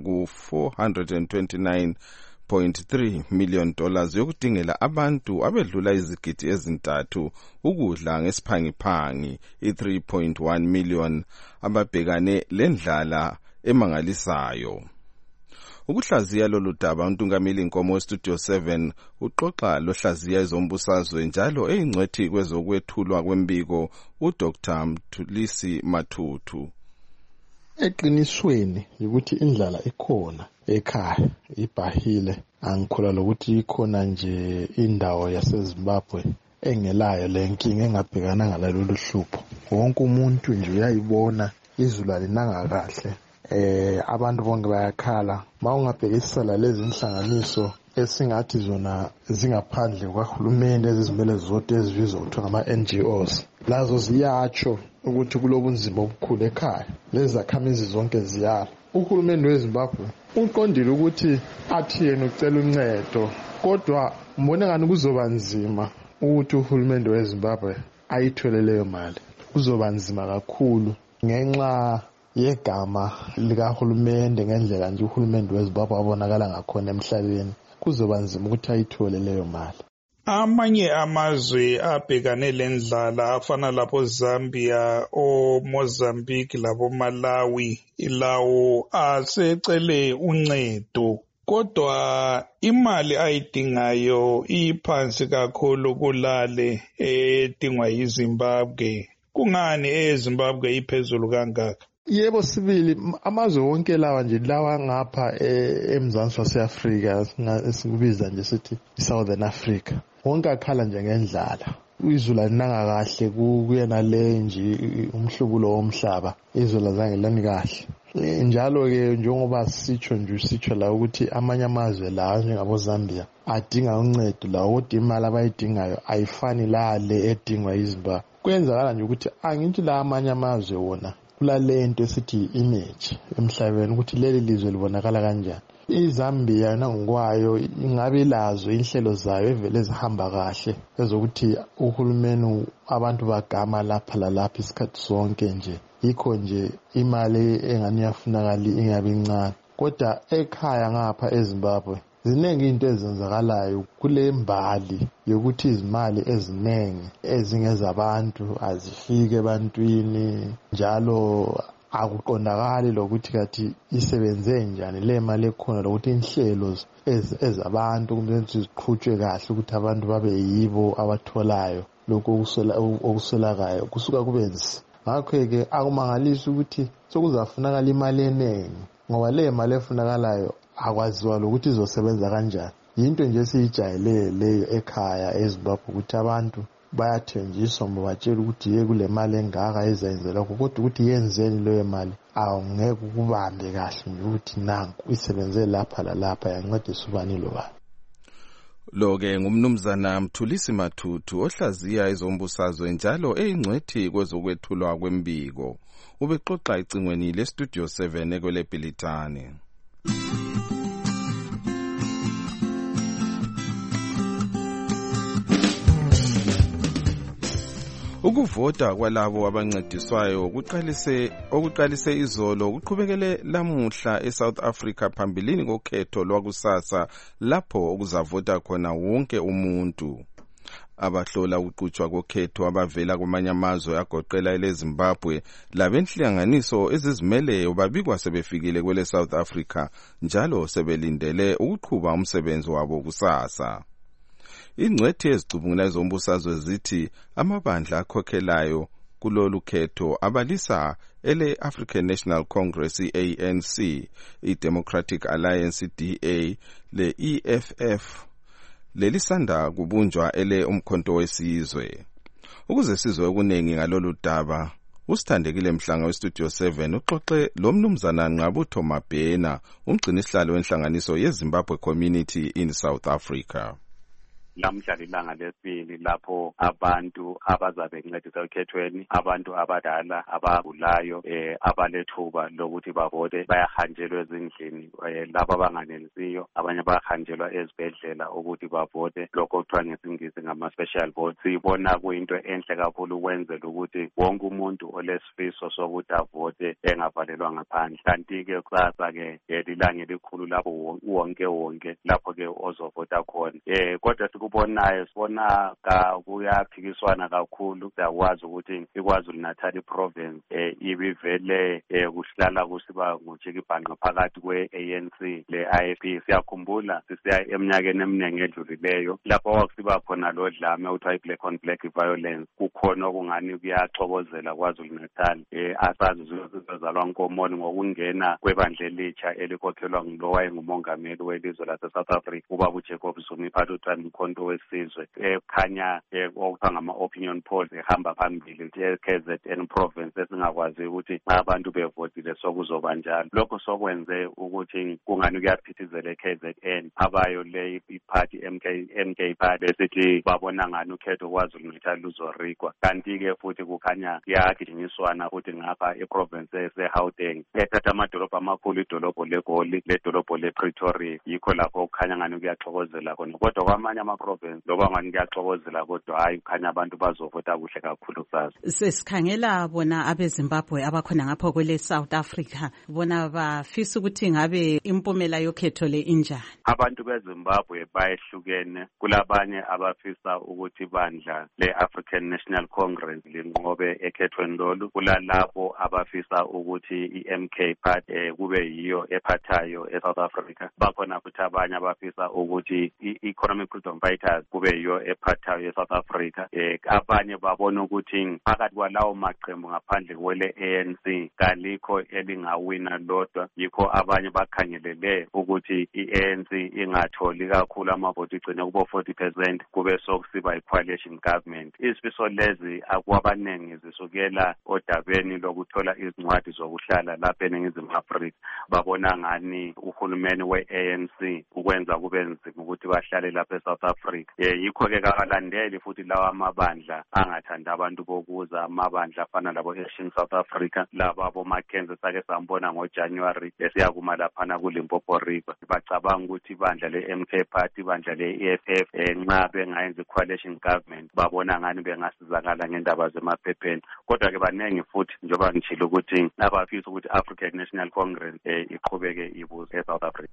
G: ku$429.3 million yokudingela abantu abedlula izigidi ezintathu ukudla ngesiphangiphangi, i-3.1 million ababhekane lendlala emangalisayo. Ukuhlaziya lolu daba untungameli Nkomo weStudio 7 uxoxa lohlaziya ezombusazwe njalo eyingcwethi kwezokwethulwa kwembiko uDr. Mthulisi Mathuthu.
F: Eqinisweni ukuthi indlala ikhona ekhaya, ibhahile. Angikholwa lokuthi ikhona nje indawo yaseZimbabwe engelayo lenkinga engabhekananga lalolu hlupho. Wonke umuntu nje uyayibona izulu alinanga kahle. Abantu bonke bayakhala. Mawungabhekisisa lezi inhlanganiso esingathi zona zingaphandle kwahulumende ezizimele zodwa ezibizwa kuthiwa ngama-NGOs, lazo ziyatsho ukuthi kulobunzima obukhulu ekhaya. Lezi zakhamizi zonke ziyala. Uhulumende weZimbabwe uqondile ukuthi athi yena ucela uncedo, kodwa mbona ngani kuzoba nzima ukuthi uhulumende weZimbabwe ayithole leyo mali. Kuzoba nzima kakhulu ngenxa yegama likahulumende ngendlela nje uhulumende weZimbabwe abonakala ngakhona emhlabeni. Kuzoba nzima ukuthi ayithole leyo mali.
D: Amanye amazwe abhekane lendlala afana lapho Zambia, Mozambique labo Malawi, ilawo asecele uncedo
K: kodwa imali ayidingayo iphansi kakhulu kulale edingwa yiZimbabwe. Kungani eZimbabwe iphezulu kangaka?
M: Yebo sibili, amazwe wonke lawa nje lawa ngapha eMzansi wase-Afrika esikubiza nje sithi iSouthern Africa, wonke akhala nje ngendlala. Izulu alinanga kahle kuyena le nje umhlubulo womhlaba, izulu azange lani kahle. Njalo ke njengoba sitsho la ukuthi amanye amazwe la njengabo Zambia adinga uncedo la, kodwa imali abayidingayo ayifani lale edingwa yiZimbabwe. Kwenzakala nje ukuthi angithi la amanye amazwe wona kulale nto esithi image emhlabeni ukuthi leli lizwe libonakala kanjani. iZambia nangokwayo ingabe lazo inhlelo zayo evele zihamba kahle ezokuthi uhulumeni abantu bagama lapha lalapha isikhathi sonke nje, yikho nje imali engani yafunakala ingabe incane. Kodwa ekhaya ngapha eZimbabwe ziningi into ezenzakalayo kule mbali yokuthi izimali eziningi ezingezabantu azifike ebantwini, njalo akuqondakali lokuthi kathi isebenze njani le mali ekhona, lokuthi inhlelo ezabantu kumele ziqhutshwe kahle ukuthi abantu babe yibo abatholayo lokho okusolakayo kusuka kube nzima. Ngakho-ke akumangalisi ukuthi sokuzafunakala imali eningi, ngoba le mali efunakalayo akwaziwa lokuthi izosebenza kanjani. Yinto nje siyijayele leyo ekhaya eZimbabwe ukuthi abantu bayathenjiswa batshela ukuthi ye kule mali engaka ezayenzelwa, kodwa ukuthi yenzeni leyo mali awungeke ukubambe kahle nje ukuthi nanku isebenze lapha lalapha yancedisa ubani lobani.
G: Lo-ke ngumnumzana Mthulisi Mathuthu ohlaziya ezombusazwe njalo eyingcwethi kwezokwethulwa kwembiko. Ubexoxa icingweni leStudio 7 ekweleBhilitane. Ukuvota kwalabo abancediswayo okuqalise izolo kuqhubekele lamuhla eSouth Africa phambilini kokhetho lwakusasa lapho okuzavota khona wonke umuntu. Abahlola ukuqhutshwa kokhetho abavela kwamanye amazwe agoqela eleZimbabwe labenhlanganiso ezizimeleyo babikwa sebefikile kwele South Africa njalo sebelindele ukuqhuba umsebenzi wabo kusasa. Ingcwethi ezicubungula ezombusazwe zithi amabandla akhokhelayo kulolu khetho abalisa ele-African National Congress ANC, i-Democratic Alliance DA, le-EFF, lelisanda kubunjwa ele umkhonto wesizwe. Ukuze sizwe okuningi ngalolu daba, usithandekile Mhlanga weStudio 7 uxoxe lo mnumzana Nqabutho Mabhena, umgcinisihlalo wenhlanganiso yeZimbabwe Community in South Africa.
L: Lamhla lilanga lesibili lapho abantu abazabe bencedisa ekhethweni, abantu abadala abagulayo abalethuba lokuthi bavote bayahanjelwa ezindlini, laba abanganelisiyo abanye bayahanjelwa ezibhedlela ukuthi bavote, lokho kuthiwa ngesingisi ngama-special vote. Sibona kuyinto enhle kakhulu ukwenzela ukuthi wonke umuntu olesifiso sokuthi avote engavalelwa ngaphandle. Kanti-ke kusasa-ke lilanga elikhulu lapho wonke lapho-ke ozovota khona. Kodwa sikubonayo sibona kuyaphikiswana kakhulu, siyakwazi ukuthi iKwaZulu-Natal province ibivele kuhlala kusiba ngujikibhanqa phakathi kwe-ANC le-IFP. Siyakhumbula sisiya eminyakeni eminingi edlulileyo lapho kwakusiba khona lo dlame okuthiwa i-black on black violence, kukhona okungani kuyaxokozela KwaZulu-Natal. Asazi zizozalwa nkomoni ngokungena kwebandla elitsha elikhokhelwa ngulo wayengumongameli welizwe lase-South Africa, ubaba uJacob Zuma, iphathi umkhonto wesizwe. Khanya okuthiwa ngama-opinion polls ehamba phambili KZN province esingakwazi ukuthi abantu bevotile sokuzoba njalo. Lokho sokwenze ukuthi kungani kuyaphithizela eKZN abayo le iphathi MK party esithi babona ngani ukhetho KwaZulu-Natal luzorikwa. Kanti-ke futhi kukhanya kuyagijinyiswana futhi ngapha eprovince eseGauteng ethatha amadolobho amakhulu, idolobho leGoli, ledolobho lePretoria, yikho lapho kukhanya ngani kuyaxokozela khona. Kodwa kwamanye ama-province loba ngani kuyaxokozela, kodwa hayi kukhanya abantu bazovota kuhle kakhulu kusasa.
H: Sesikhangela bona abeZimbabwe abakhona ngapho kwele South Africa, bona bafisa ukuthi ngabe impumela yokhetho le injani?
L: Abantu beZimbabwe bayehlukene. Kulabanye abafisa ukuthi ibandla le-African National Congress linqobe ekhethweni lolu. Kulalabo abafisa ukuthi i-MK Party kube yiyo ephathayo eSouth Africa. Bakhona futhi abanye abafisa ukuthi i-Economic Freedom Fighters kube yiyo ephathayo eSouth Africa. Abanye babona ukuthi phakathi kwalawo maqembu ngaphandle kwele ANC kalikho elingawina lodwa. Yikho abanye bakhangelele ukuthi i-ANC ingatholi kakhulu amavoti igcine kubo 40% kube sokusiba i-coalition government. Izifiso lezi akwabaningi zisukela odabeni lokuthola izincwadi zokuhlala lapha eNingizimu Afrika. Babona ngani uhulumeni we-ANC ukwenza kube nzima ukuthi bahlale lapha eSouth Africa. Yikho-ke kabalandeli futhi lawa amabandla angathandi abantu bokuza, amabandla afana labo Action South Africa, laba boMackenzie sake sambona ngoJanuary esiyakuma laphana kuLimpopo River. Bacabanga ukuthi ibandla le-MK Party, ibandla le-EFF nxa bengayenza i-coalition government babona ngani bengasizakala ngendaba zemaphepheni. Kodwa-ke baningi futhi njengoba ngitshilo ukuthi abafisa ukuthi African National Congress iqhubeke ibuze eSouth Africa.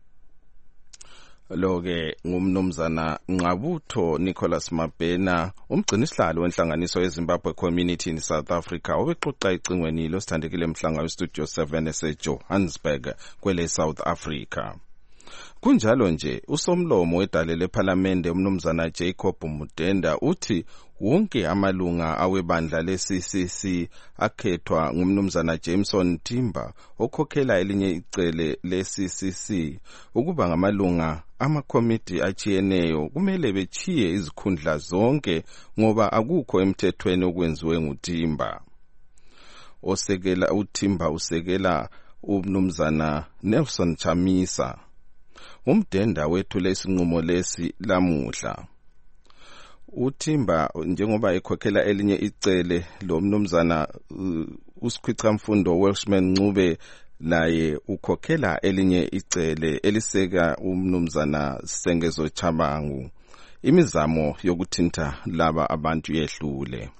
G: Lo-ke ngumnumzana Nqabutho Nicholas Mabhena, umgcinisihlalo wenhlanganiso yeZimbabwe Community in South Africa, obexoxa icingweni losithandekile emhlanga weStudio 7 eseJohannesburg kwele South Africa. Kunjalo nje usomlomo wedale lePhalamende umnumzana Jacob Mudenda uthi wonke amalunga awebandla le-CCC akhethwa ngumnumzana Jameson Timber okhokhela elinye icele le-CCC ukuba ngamalunga amakomiti achiyeneyo kumele bechiye izikhundla zonke ngoba akukho emthethweni okwenziwe nguTimber. Osekela uTimber usekela umnumzana Nelson Chamisa. Umdenda wethule isinqumo lesi lamuhla. uTimber njengoba ekhokhela elinye icele lo mnumzana uSikhwicamfundo Welshman Ncube laye ukhokhela elinye icele eliseka umnumzana Sengezo Chabangu. Imizamo yokuthinta laba abantu yehlule.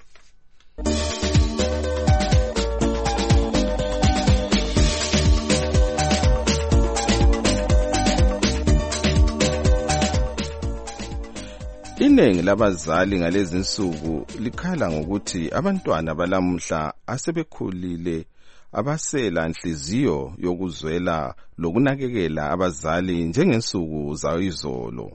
G: Iningi labazali ngalezi insuku likhala ngokuthi abantwana balamuhla asebekhulile abasela inhliziyo yokuzwela lokunakekela abazali njengensuku zayizolo.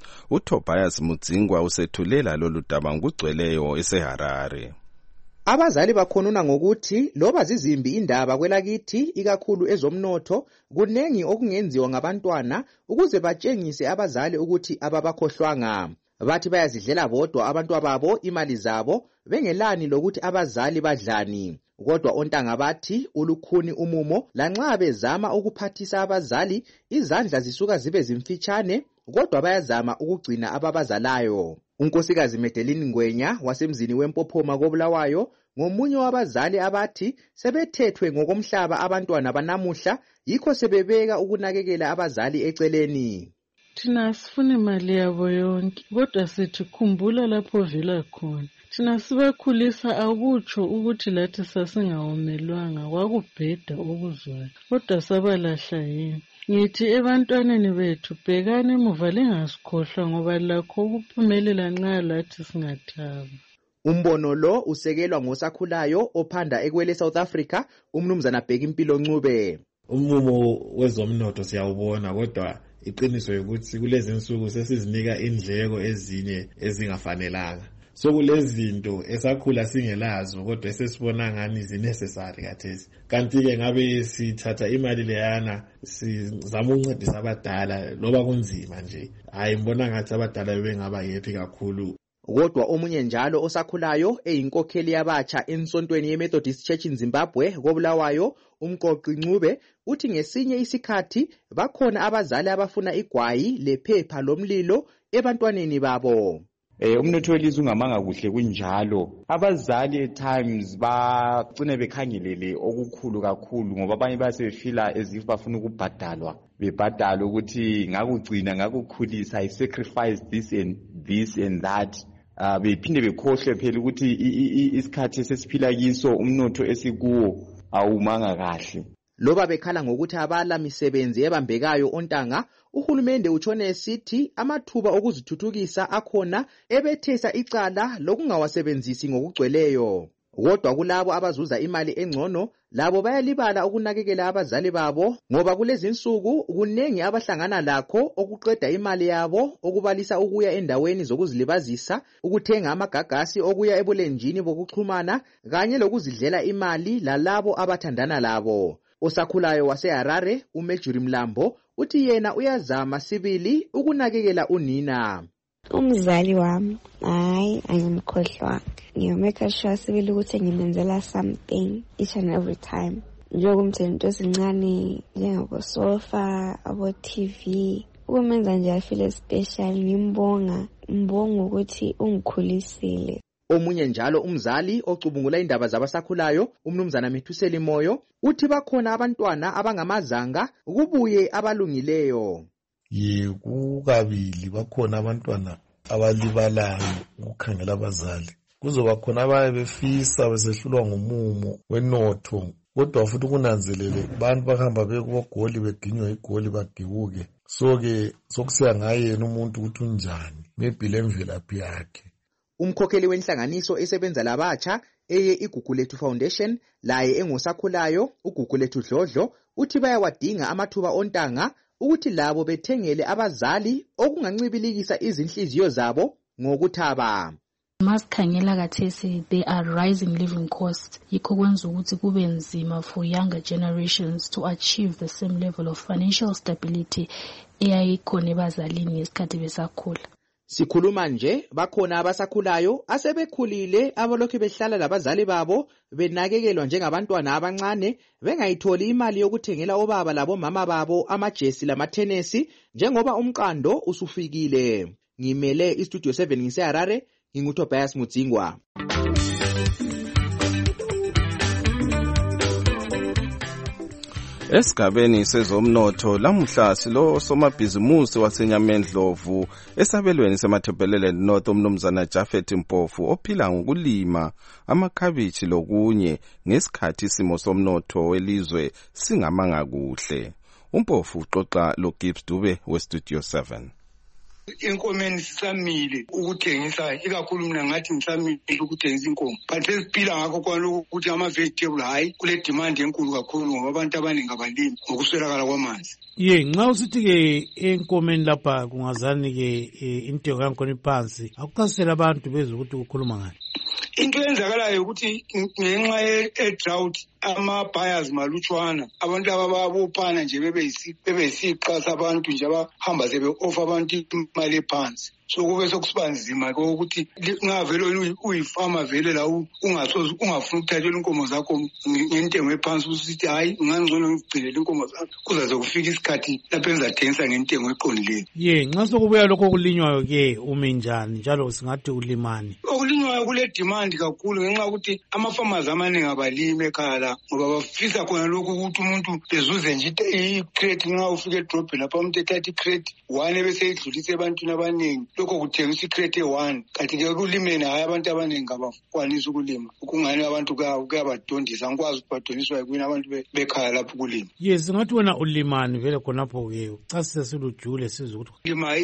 G: uTobias Mudzingwa usethulela lolu daba ngugcweleyo eseHarare.
J: Abazali bakhonuna ngokuthi loba zizimbi indaba kwelakithi ikakhulu ezomnotho kunengi okungenziwa ngabantwana ukuze batshengise abazali ukuthi ababakhohlwanga. Bathi bayazidlela bodwa abantwababo imali zabo bengelani lokuthi abazali badlani. Kodwa ontanga bathi ulukhuni umumo lanxa bezama ukuphathisa abazali izandla zisuka zibe zimfitshane kodwa bayazama ukugcina ababazalayo. Unkosikazi Medelini Ngwenya wasemzini weMpophoma koBulawayo ngomunye wabazali abathi sebethethwe ngokomhlaba abantwana banamuhla yikho sebebeka ukunakekela abazali eceleni.
N: Thina sifuna imali yabo yonke kodwa sithi khumbula lapho vela khona. Thina sibakhulisa akutsho ukuthi lathi sasingawomelwanga kwakubheda okuzwayo kodwa sabalahla yini. Ngithi ebantwaneni bethu bhekani emuva lingasikhohlwa ngoba lakho ukuphumelela nxa lathi singathaba.
J: Umbono lo usekelwa ngosakhulayo ophanda ekwele South Africa umnumzana Bhekimpilo Ncube.
O: Umumo wezomnotho siyawubona kodwa iqiniso ukuthi kulezi insuku sesizinika indleko ezinye ezingafanelanga. So kulezinto esakhula singelazo kodwa esesibona ngani zinecessary kathesi. Kanti-ke ngabe sithatha imali leyana sizama ukuncedisa abadala loba kunzima nje. Hayi ngibona ngathi abadala bengaba happy kakhulu.
J: Kodwa omunye njalo osakhulayo eyinkokheli yabatsha ensontweni yeMethodist Church in Zimbabwe koBulawayo umqoqi Ncube uthi ngesinye isikhathi bakhona abazali abafuna igwayi lephepha lomlilo ebantwaneni babo.
P: Umnotho welizwe ungamanga kuhle kunjalo. Abazali at times bagcine bekhangelele okukhulu kakhulu ngoba abanye basefila as if bafuna ukubhadalwa. Bebhadala ukuthi ngakugcina ngakukhulisa I sacrifice this and that. Bephinde bekhohle phela ukuthi isikhathi sesiphila kiso umnotho esikuwo awumanga kahle.
J: Loba bekhala ngokuthi abala misebenzi ebambekayo ontanga, uhulumende utshone esithi amathuba okuzithuthukisa akhona ebethesa icala lokungawasebenzisi ngokugcweleyo. Kodwa kulabo abazuza imali engcono, labo bayalibala ukunakekela abazali babo ngoba kulezi insuku kunengi abahlangana lakho okuqeda imali yabo, okubalisa ukuya endaweni zokuzilibazisa, ukuthenga amagagasi okuya ebulenjini bokuxhumana kanye lokuzidlela imali lalabo abathandana labo. Osakhulayo waseHarare, uMejuri Mlambo, uthi yena uyazama sibili ukunakekela unina.
Q: Umzali wami hayi angimkhohlwa, ngiyomeka sure sibili ukuthi ngimenzela something each and every time. Njengokumthela into ezincane njengabo sofa, abo TV, ukumenza nje afile special. Ngimbonga ukuthi ungikhulisile.
J: Omunye njalo umzali ocubungula indaba zabasakhulayo, umnumzana Mithuseli Moyo, uthi bakhona abantwana abangamazanga kubuye abalungileyo.
R: Kukabili bakhona abantwana abalibalayo ukukhangela abazali. Kuzoba khona abaye befisa besehlulwa ngumumo wenotho, kodwa futhi kunanzelele abantu bahamba bekubogoli beginywa igoli badibuke. So-ke sokusiya ngaye yena umuntu ukuthi unjani, maybe lemvelaphi yakhe.
J: Umkhokheli wenhlanganiso esebenza labatsha eye iGugulethu Foundation, laye engosakhulayo uGugulethu Dlodlo, uthi bayawadinga amathuba ontanga ukuthi labo bethengele abazali okungancibilikisa izinhliziyo zabo ngokuthaba.
S: Masikhangela kathesi there are rising living costs, yikho kwenza ukuthi kube nzima for younger generations to achieve the same level of financial stability eyayikhona ebazalini ngesikhathi besakhula.
J: Sikhuluma nje bakhona abasakhulayo asebekhulile abalokhu behlala labazali babo benakekelwa njengabantwana abancane, bengayitholi imali yokuthengela obaba labo mama babo amajesi lamathenesi njengoba umqando usufikile. Ngimele iStudio 7 ngiseHarare, nginguTobias Mudzingwa.
G: Esigabeni sezomnotho lamuhla silo somabhizimusi waseNyamendlovu esabelweni semathebelele North umnumzana Jafet Mpofu ophila ngokulima amakhabichi lokunye ngesikhathi isimo somnotho welizwe singamanga kuhle. Umpofu uxoxa lo Gibbs Dube weStudio 7.
W: Inkomeni sisamile ukuthengisa, ikakhulu mina ngathi ngisamile ukuthengisa inkomo, but sesiphila ngakho kwalokho ukuthi ama-vegetable hayi kule demand enkulu kakhulu ngoba abantu abaningi abalimi ngokuswelakala kwamanzi.
E: Nxa usithi-ke enkomeni lapha kungazani-ke intengo yankhona iphansi, akuchasisela abantu bezwe ukuthi kukhuluma ngani?
W: Into eyenzakalayo ukuthi ngenxa ye-drought ama-buyers malutshwana, abantu ababophana nje bebeyisiqa sabantu nje abahamba sebe-offer abantu imali ephansi. So kube sokusiba nzima ukuthi ungavele uyifama vele la ungafuni ukuthathela inkomo zakho ngentengo ephansi usithi hayi ungangcono ngigcinele inkomo zakho kuzaze kufika isikhathi lapho engizathengisa ngentengo eqondileyo.
E: Nxa sokubuya lokho okulinywayo-ke ume njani njalo singathi ulimani?
W: Okulinywayo kule demand kakhulu ngenxa ukuthi ama-farmers amaningi abalimi ekhaya la ngoba bafisa khona lokhu ukuthi umuntu bezuze nje i-crate. Nxa ufika edrobheni lapha umuntu ethatha i-crate 1 ebeseyidlulisa ebantwini abaningi, lokho kuthengisa i-crate e1. Kanti-ke kulimeni hayi abantu abaningi abakwanisa ukulima, ukungani abantu kuyabadondisa, ngikwazi ukuthi badondiswa yikuyini abantu bekhaya lapho ukulima.
E: Singathi wena ulimani vele khonapho-ke ucasise silujule sizwe ukuthi
W: lima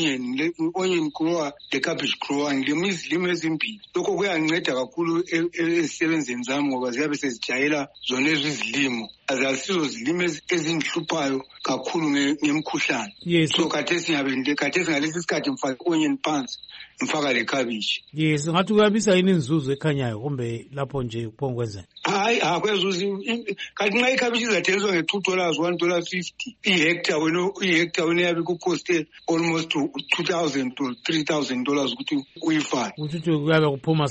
W: i-onion grower le-cabbage grower, ngilima izilimo ezimbili. Lokho kuyanceda kakhulu ezisebenzini zami ngoba ziyabe sezijayela zona izilimo, azasizo zilimo ezingihluphayo kakhulu ngemkhuhlane. So khathesi ngalesi sikhathi ngifaka onion phansi, ngifaka le cabbage.
E: Singathi kuyabisa yini inzuzo ekhanyayo kumbe lapho nje kuphonkwenzeni?
W: Hayi akwezuzi. Kanti nxa ikhabishi izathengiswa nge$2 $1.50 i-hectare wena yabe kucoste almost $2,000 to $3,000 ukuthi uyifake.
E: Ukuthi kuyabe kuphuma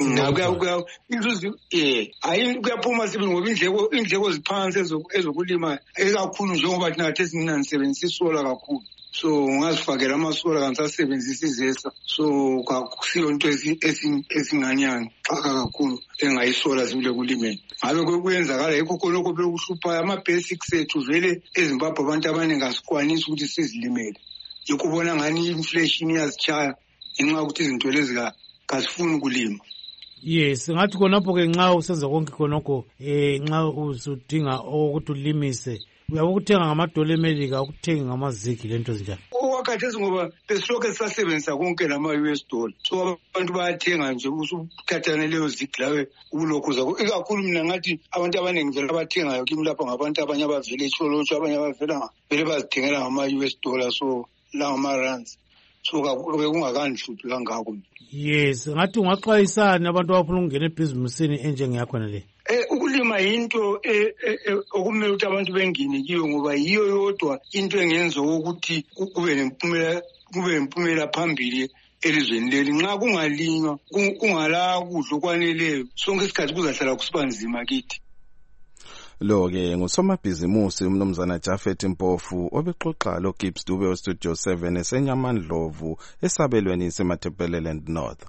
W: inzuzi hayi kuyaphuma sibili ngoba indleko ziphansi ezokulima ekakhulu njengoba thina khathesi mina ngisebenzisa isola kakhulu. So ngazifakela amasola kangisasebenzisa izesa, so kakusiyo into esinganyanga xaka kakhulu engayisola sibile kulimeni. Ngabe kuyenzakala yikho khonokho bekuhluphayo ama-basics ethu vele eZimbabwe abantu abaningi asikwanisi ukuthi sizilimele. Yikho ubona ngani i-inflation iyazitshaya ngenxa yokuthi izinto lezi kasifuni ukulima.
E: Yes, ngathi khonapho-ke nxa usenza konke khonokho nxa usudinga ukuthi ulimise uyabe ukuthenga ngamadola emelika ukuthenga ngamazigi lento zinjani.
W: Okhathesi ngoba besilokhu sisasebenzisa konke lama-US dollar, so abantu bayathenga nje usuthathane leyo zigi lawe ulokhu zakho. Ikakhulu mina ngathi abantu abaningi vele abathengayo kimi lapha ngabantu abanye abavele eCholotsho, abanye abavela vele bazithengela ngama-US dollar, so la ngama-rands, so bekungakandihluphi kangako.
E: Yes, ngathi ungaxwayisani abantu abafuna ukungena ebhizinisini enjengeyakhona le?
W: Ukulima yinto okumele ukuthi abantu bengene kiyo, ngoba yiyo yodwa into engenza ukuthi kube nempumela phambili elizweni leli. Nxa kungalinywa, kungala kudla okwaneleyo, sonke isikhathi kuzahlala kusiba nzima kithi.
G: Lo-ke ngusomabhizimusi umnumzana Jafet Mpofu obexoxa lo Gibbs Dube oStudio 7 eseNyamandlovu esabelweni seMatabeleland North.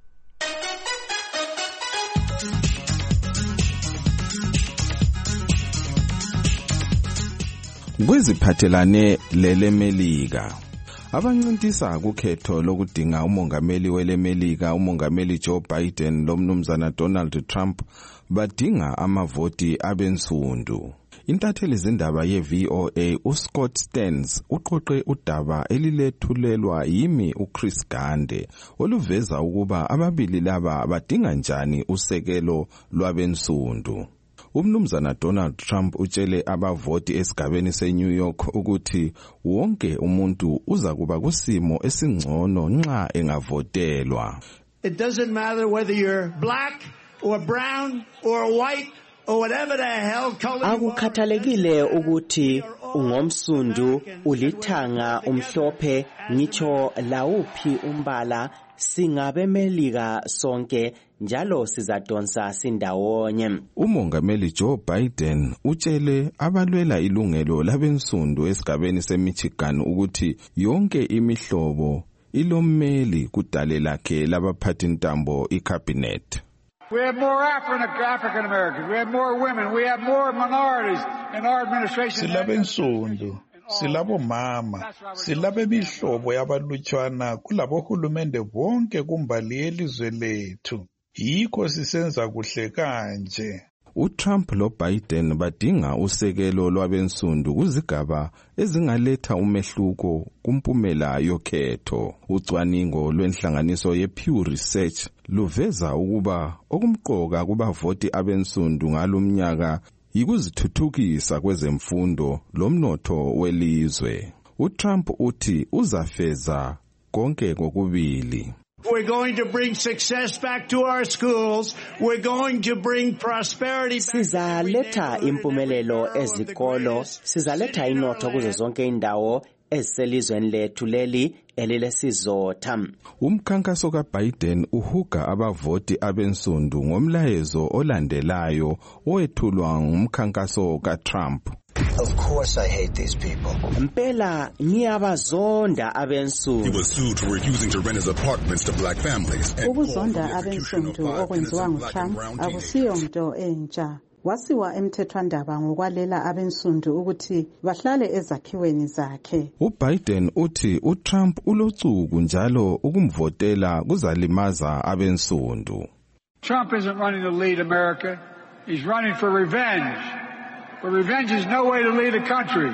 G: Kweziphathelane lelemelika, abancintisa kukhetho lokudinga umongameli welemelika umongameli Joe Biden lomnumzana Donald Trump badinga amavoti abensundu. Intatheli zindaba ye-VOA uScott Stearns uqoqe udaba elilethulelwa yimi uChris Gande oluveza ukuba ababili laba badinga njani usekelo lwabensundu. Umnumzana Donald Trump utshele abavoti esigabeni seNew York ukuthi wonke umuntu uza kuba kusimo esingcono nxa engavotelwa.
I: It doesn't matter whether you're black or brown or white or whatever the hell color.
T: Akukhathalekile ukuthi ungomsundu, ulithanga, umhlophe, ngitsho lawuphi umbala, singabemelika sonke njalo sizadonsa sindawonye. Umongameli Joe Biden utshele abalwela ilungelo labensundu esigabeni seMichigan ukuthi yonke imihlobo ilommeli kudale lakhe labaphathi ntambo icabinet.
U: We have more African Americans, we have more women, we have more minorities in our administration.
K: Silabensundu, silabomama, silabemihlobo yabalutshwana kulabohulumende bonke kumbali yelizwe lethu. Yikho sisenza kuhle kanje. uTrump loBiden badinga usekelo lwabensundu kuzigaba ezingaletha umehluko kumpumela yokhetho. Ucwaningo lwenhlanganiso yePew Research luveza ukuba okumqoka kubavoti abensundu ngalomnyaka yikuzithuthukisa kwezemfundo lomnotho welizwe. uTrump uthi uzafeza konke kokubili.
I: We're going to bring success back to our schools. We're going to bring prosperity back.
T: Sizaletha impumelelo ezikolo, sizaletha inotho kuzo zonke indawo eziselizweni lethu leli elilesizotha. Umkhankaso kaBiden uhuga abavoti abensundu ngomlayezo olandelayo owethulwa ngumkhankaso kaTrump.
V: Of course I hate these people.
T: Mpela ngiyabazonda abensundu.
Y: He was sued for refusing to rent his apartments to black families.
Z: Ukuzonda abensundu okwenziwa nguTrump akusiyo nto entsha. Wasiwa emthethwandaba ngokwalela abensundu ukuthi bahlale ezakhiweni zakhe.
G: uBiden uthi uTrump ulocuku njalo ukumvotela kuzalimaza abensundu.
U: Trump isn't running to lead America. He's running for revenge. But revenge is no way to lead a country.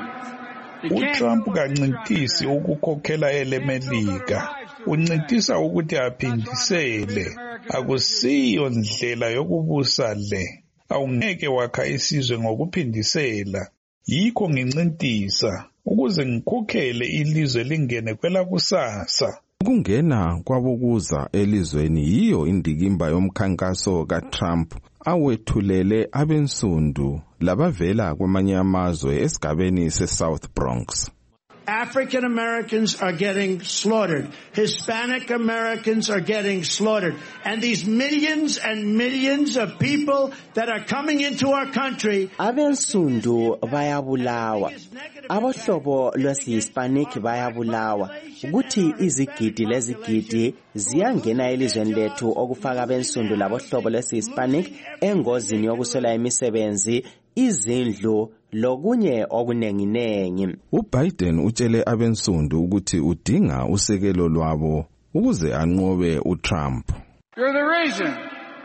K: uTrump kancintisi ukukhokhela elemelika. Uncintisa ukuthi aphindisele. Akusiyo ndlela yokubusa le. Awungeke wakha isizwe ngokuphindisela. Yikho ngincintisa ukuze ngikhokhele ilizwe lingene kwela kusasa.
G: Ukungena kwabokuza elizweni yiyo indikimba yomkhankaso kaTrump awethulele abensundu labavela kwamanye amazwe esigabeni seSouth Bronx.
I: African Americans are getting slaughtered. Hispanic Americans are getting slaughtered. And these millions and millions of people that are coming into our country.
T: Abensundu bayabulawa. Abohlobo lwesi-Hispanic bayabulawa. Ukuthi izigidi lezigidi ziyangena elizweni lethu okufaka abensundu labohlobo lwesi-Hispanic engozini yokuswela imisebenzi, izindlu lokunye okunenginengi. uBiden utshele abensundu ukuthi udinga usekelo lwabo ukuze anqobe uTrump.
U: You're the reason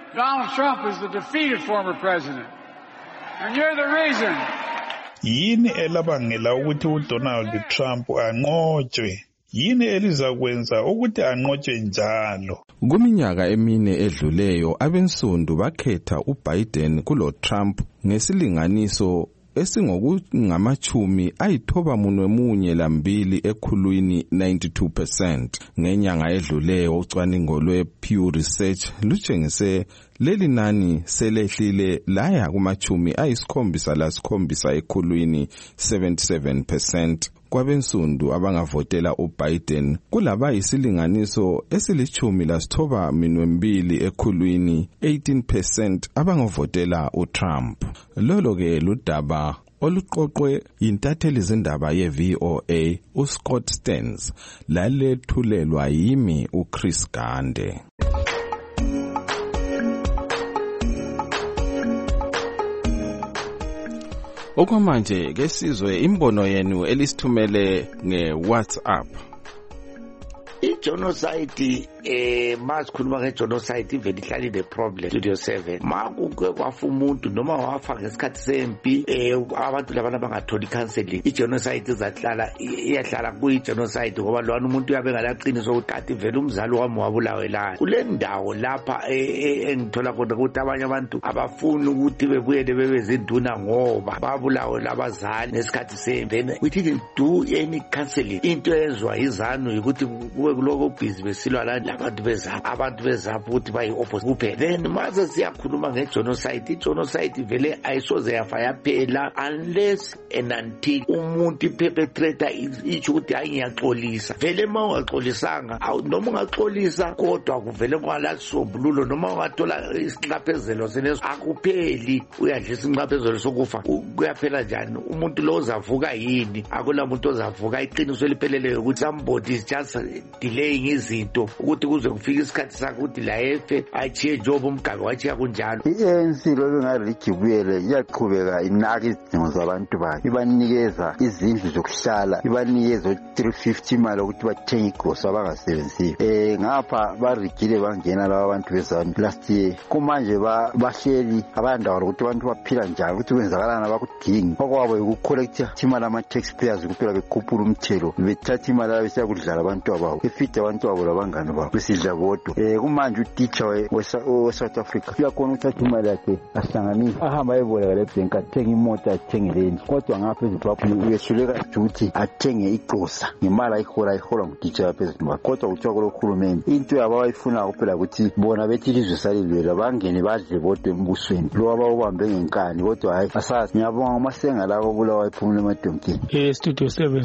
U: Donald Trump is the defeated former president. And you're the reason.
K: Yini elabangela ukuthi uDonald Trump anqotshwe? Yini elizakwenza ukuthi anqotshwe njalo?
G: Kuminyaka emine edluleyo abensundu bakhetha uBiden kulo Trump ngesilinganiso esingokungamachumi ayithobamunwemunye lambili ekhulwini 92%. Ngenyanga edluleyo ucwaningo lwe-Pew Research lutshengise leli nani selehlile laya kumachumi ayisikhombisa ekhulwini 77%. Kwabensundu abangavotela uBiden kulaba yisilinganiso esili-12 ekhulwini 18% abangavotela uTrump. Lolo ke ludaba oluqoqwe yintatheli zindaba ye-VOA uScott Stearns lalethulelwa yimi uChris Gande. Okwamanje ke sizwe imbono yenu elisithumele ngeWhatsApp.
A: Genocide masikhuluma ngegenocide ivele ihlala the problem Studio 7 makuke kwafa umuntu noma wafa ngesikhathi sempi abantu labana bangatholi counseling igenocide izahlala iyahlala kuyigenocide ngoba lwana umuntu uyabe ngalaqiniso ukuthi vele umzali wami wabulawe la kule ndawo lapha engithola khona ukuthi abanye abantu abafuni ukuthi bebuyele bebezinduna ngoba babulawe labazali nesikhathi sempi. We didn't do any counseling. Into ezwa izanu ukuthi kube kuloko busy besilwa la abantu bezapha ukuthi bayi opposite kuphela. Then maze siyakhuluma ngegenocide, igenocide vele ayisoze yafa yaphela unless and until umuntu iperpetrator ithi ukuthi ayiyaxolisa. Vele ungaxolisanga noma ungaxolisa kodwa kuvele kwalasisombululo noma ungathola isiqaphezelo seneso akupheli uyadlisa isiqaphezelo sokufa kuyaphela njani umuntu lo uzavuka yini akula muntu ozavuka iqiniso elipheleleyo ukuthi somebody is just delaying izinto ukuthi kuze kufika isikhathi sakho ukuthi la efe achiye job umgaba wachiya kunjalo.
B: iANC lo bengarijibuyele iyaqhubeka inaka izidingo zabantu bakhe ibanikeza izindlu zokuhlala ibanikeza 350 imali ukuthi bathenge igrosa abangasebenzisi ngapha barigile bangena laba abantu bezami last year kumanje bahleli abandawo ukuthi abantu baphila njani ukuthi kwenzakalana abakudingi okwabo ukucollecta imali ama taxpayers kuphela bekhuphula umthelo bethatha imali abesiya kudlala abantu ababo befita abantu abo labangani babo besidla bodwa. Kumanje uteacher we-South Africa uyakhona ukuthatha imali yakhe ahlanganisa ahamba eboleka lebhenki athenga imoto athenge lendlu kodwa ngapha eZimbabwe uyehluleka ukuthi athenge igrosa ngemali ayihola nguteacher yapha eZimbabwe kodwa kuthiwa kulohulumende into yabo abayifuna kuphela ukuthi bona bethi ilizwe salilwela bangene badle bodwa embusweni lo abawubambe ngenkani kodwa hayi asazi ngiyabonga amasenga lawo bulawa iphumule emadonkeni.
C: Studio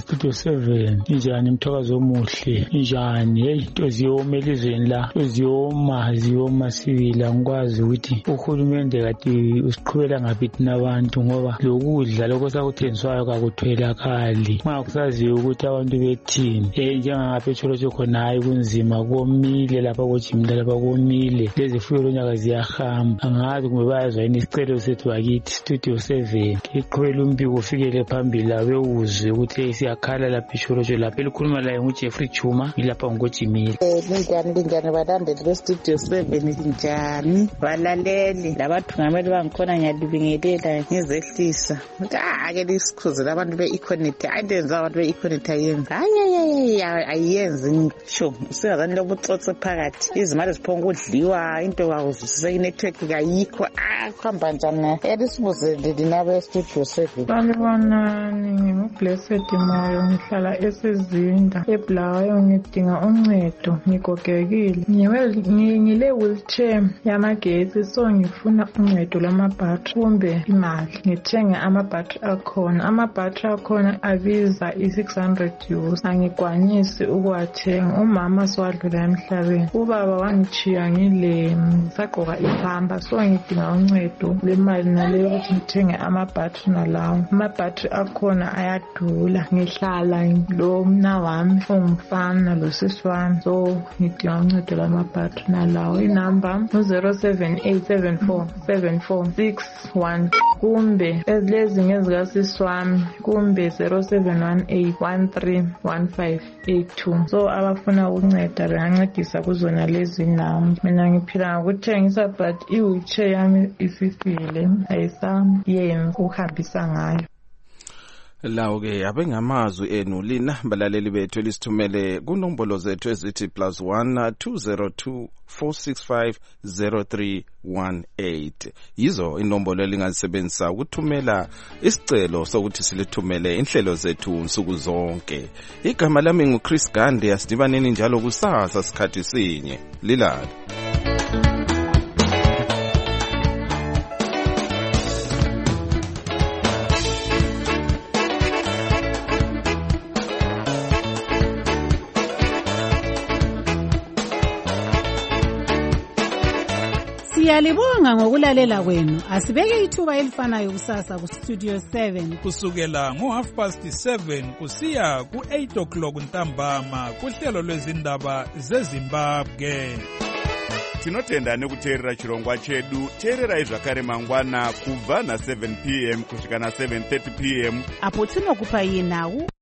C: 7 injani mthokazo omuhle injani into ziyoma elizweni la ziyoma sibila ngikwazi ukuthi uhulumende kade usiqhubela ngabithi nabantu ngoba lokudla lokho sakuthengiswayo kakutholakali ngakusaziyo ukuthi abantu bethini njengangapha echolotsho khona hayi kunzima komile lapha kojimla lapha komile lezifuyo lonyaka ziyahamba angazi kumbe bayazwa yini isicelo sethu bakithi Studio 7 iqhubela umbiko ufikele phambili labewuzwe ukuthi siyakhala lapha echolotsho lapha elikhuluma layo nguJeffrey Chuma ngilapha ngojimile.
D: Linjani balandeli beStudio 7 linjani balaleli labathungameli bangikhona ngiyalibingelela ngizehlisa ukuthi ake lisikhuze labantu be-econet ayenza abantu be-econet ayenzi ngisho usingazani lobutsotsi phakathi izimali ziphonga ukudliwa into kakuzwisise inetwork kayikho kuhamba njani elisibuzele lina beStudio 7.
F: Salibonani nginguBlessed Moyo ngihlala eSizinda eBulawayo ngidinga uncedo ngigogekile ngile wheelchair yamagetsi so ngifuna uncedo lwamabhatri kumbe imali ngithenge amabhatri akhona abiza i600 angikwanisi ukuwathenga umama swadlula emhlabeni ubaba wangichiya ngile sagqoka ihamba so ngidinga uncedo lemali naleyo ukuthi ngithenge amabhatri nalawo amabhatri akhona ayadula ngihlala lo mna wami ongumfana lo usisi wami, so ngidinga uncedo lwama-partner lawo. Inamba 078747461 kumbe lezi ngezikasisi wami kumbe 0718131582. So abafuna ukunceda bengancedisa kuzona lezi namba. Mina ngiphila ngokuthengisa but i-wheelchair yami isifile, ayisayenzi ukuhambisa ngayo.
G: Lawo-ke abengamazwi enu lina balaleli bethu elisithumele kunombolo zethu ezithi +1 202 465 0318. Yizo inombolo elingazisebenzisa ukuthumela isicelo sokuthi silithumele inhlelo zethu nsuku zonke. Igama lami nguChris Gandhi, asidibaneni njalo kusasa sikhathi sinye. Lilala.
H: Siyalibonga ngokulalela kwenu. Asibeke ithuba elifanayo kusasa ku Studio 7
K: kusukela ngo7:30 kusiya ku8 ntambama kuhlelo lwezindaba zeZimbabwe.
L: Tinotenda nekuteerera chirongwa chedu. Teererai zvakare mangwana kubva na7 p.m. kusvika na7:30 p.m.
H: apo tinokupa yenhau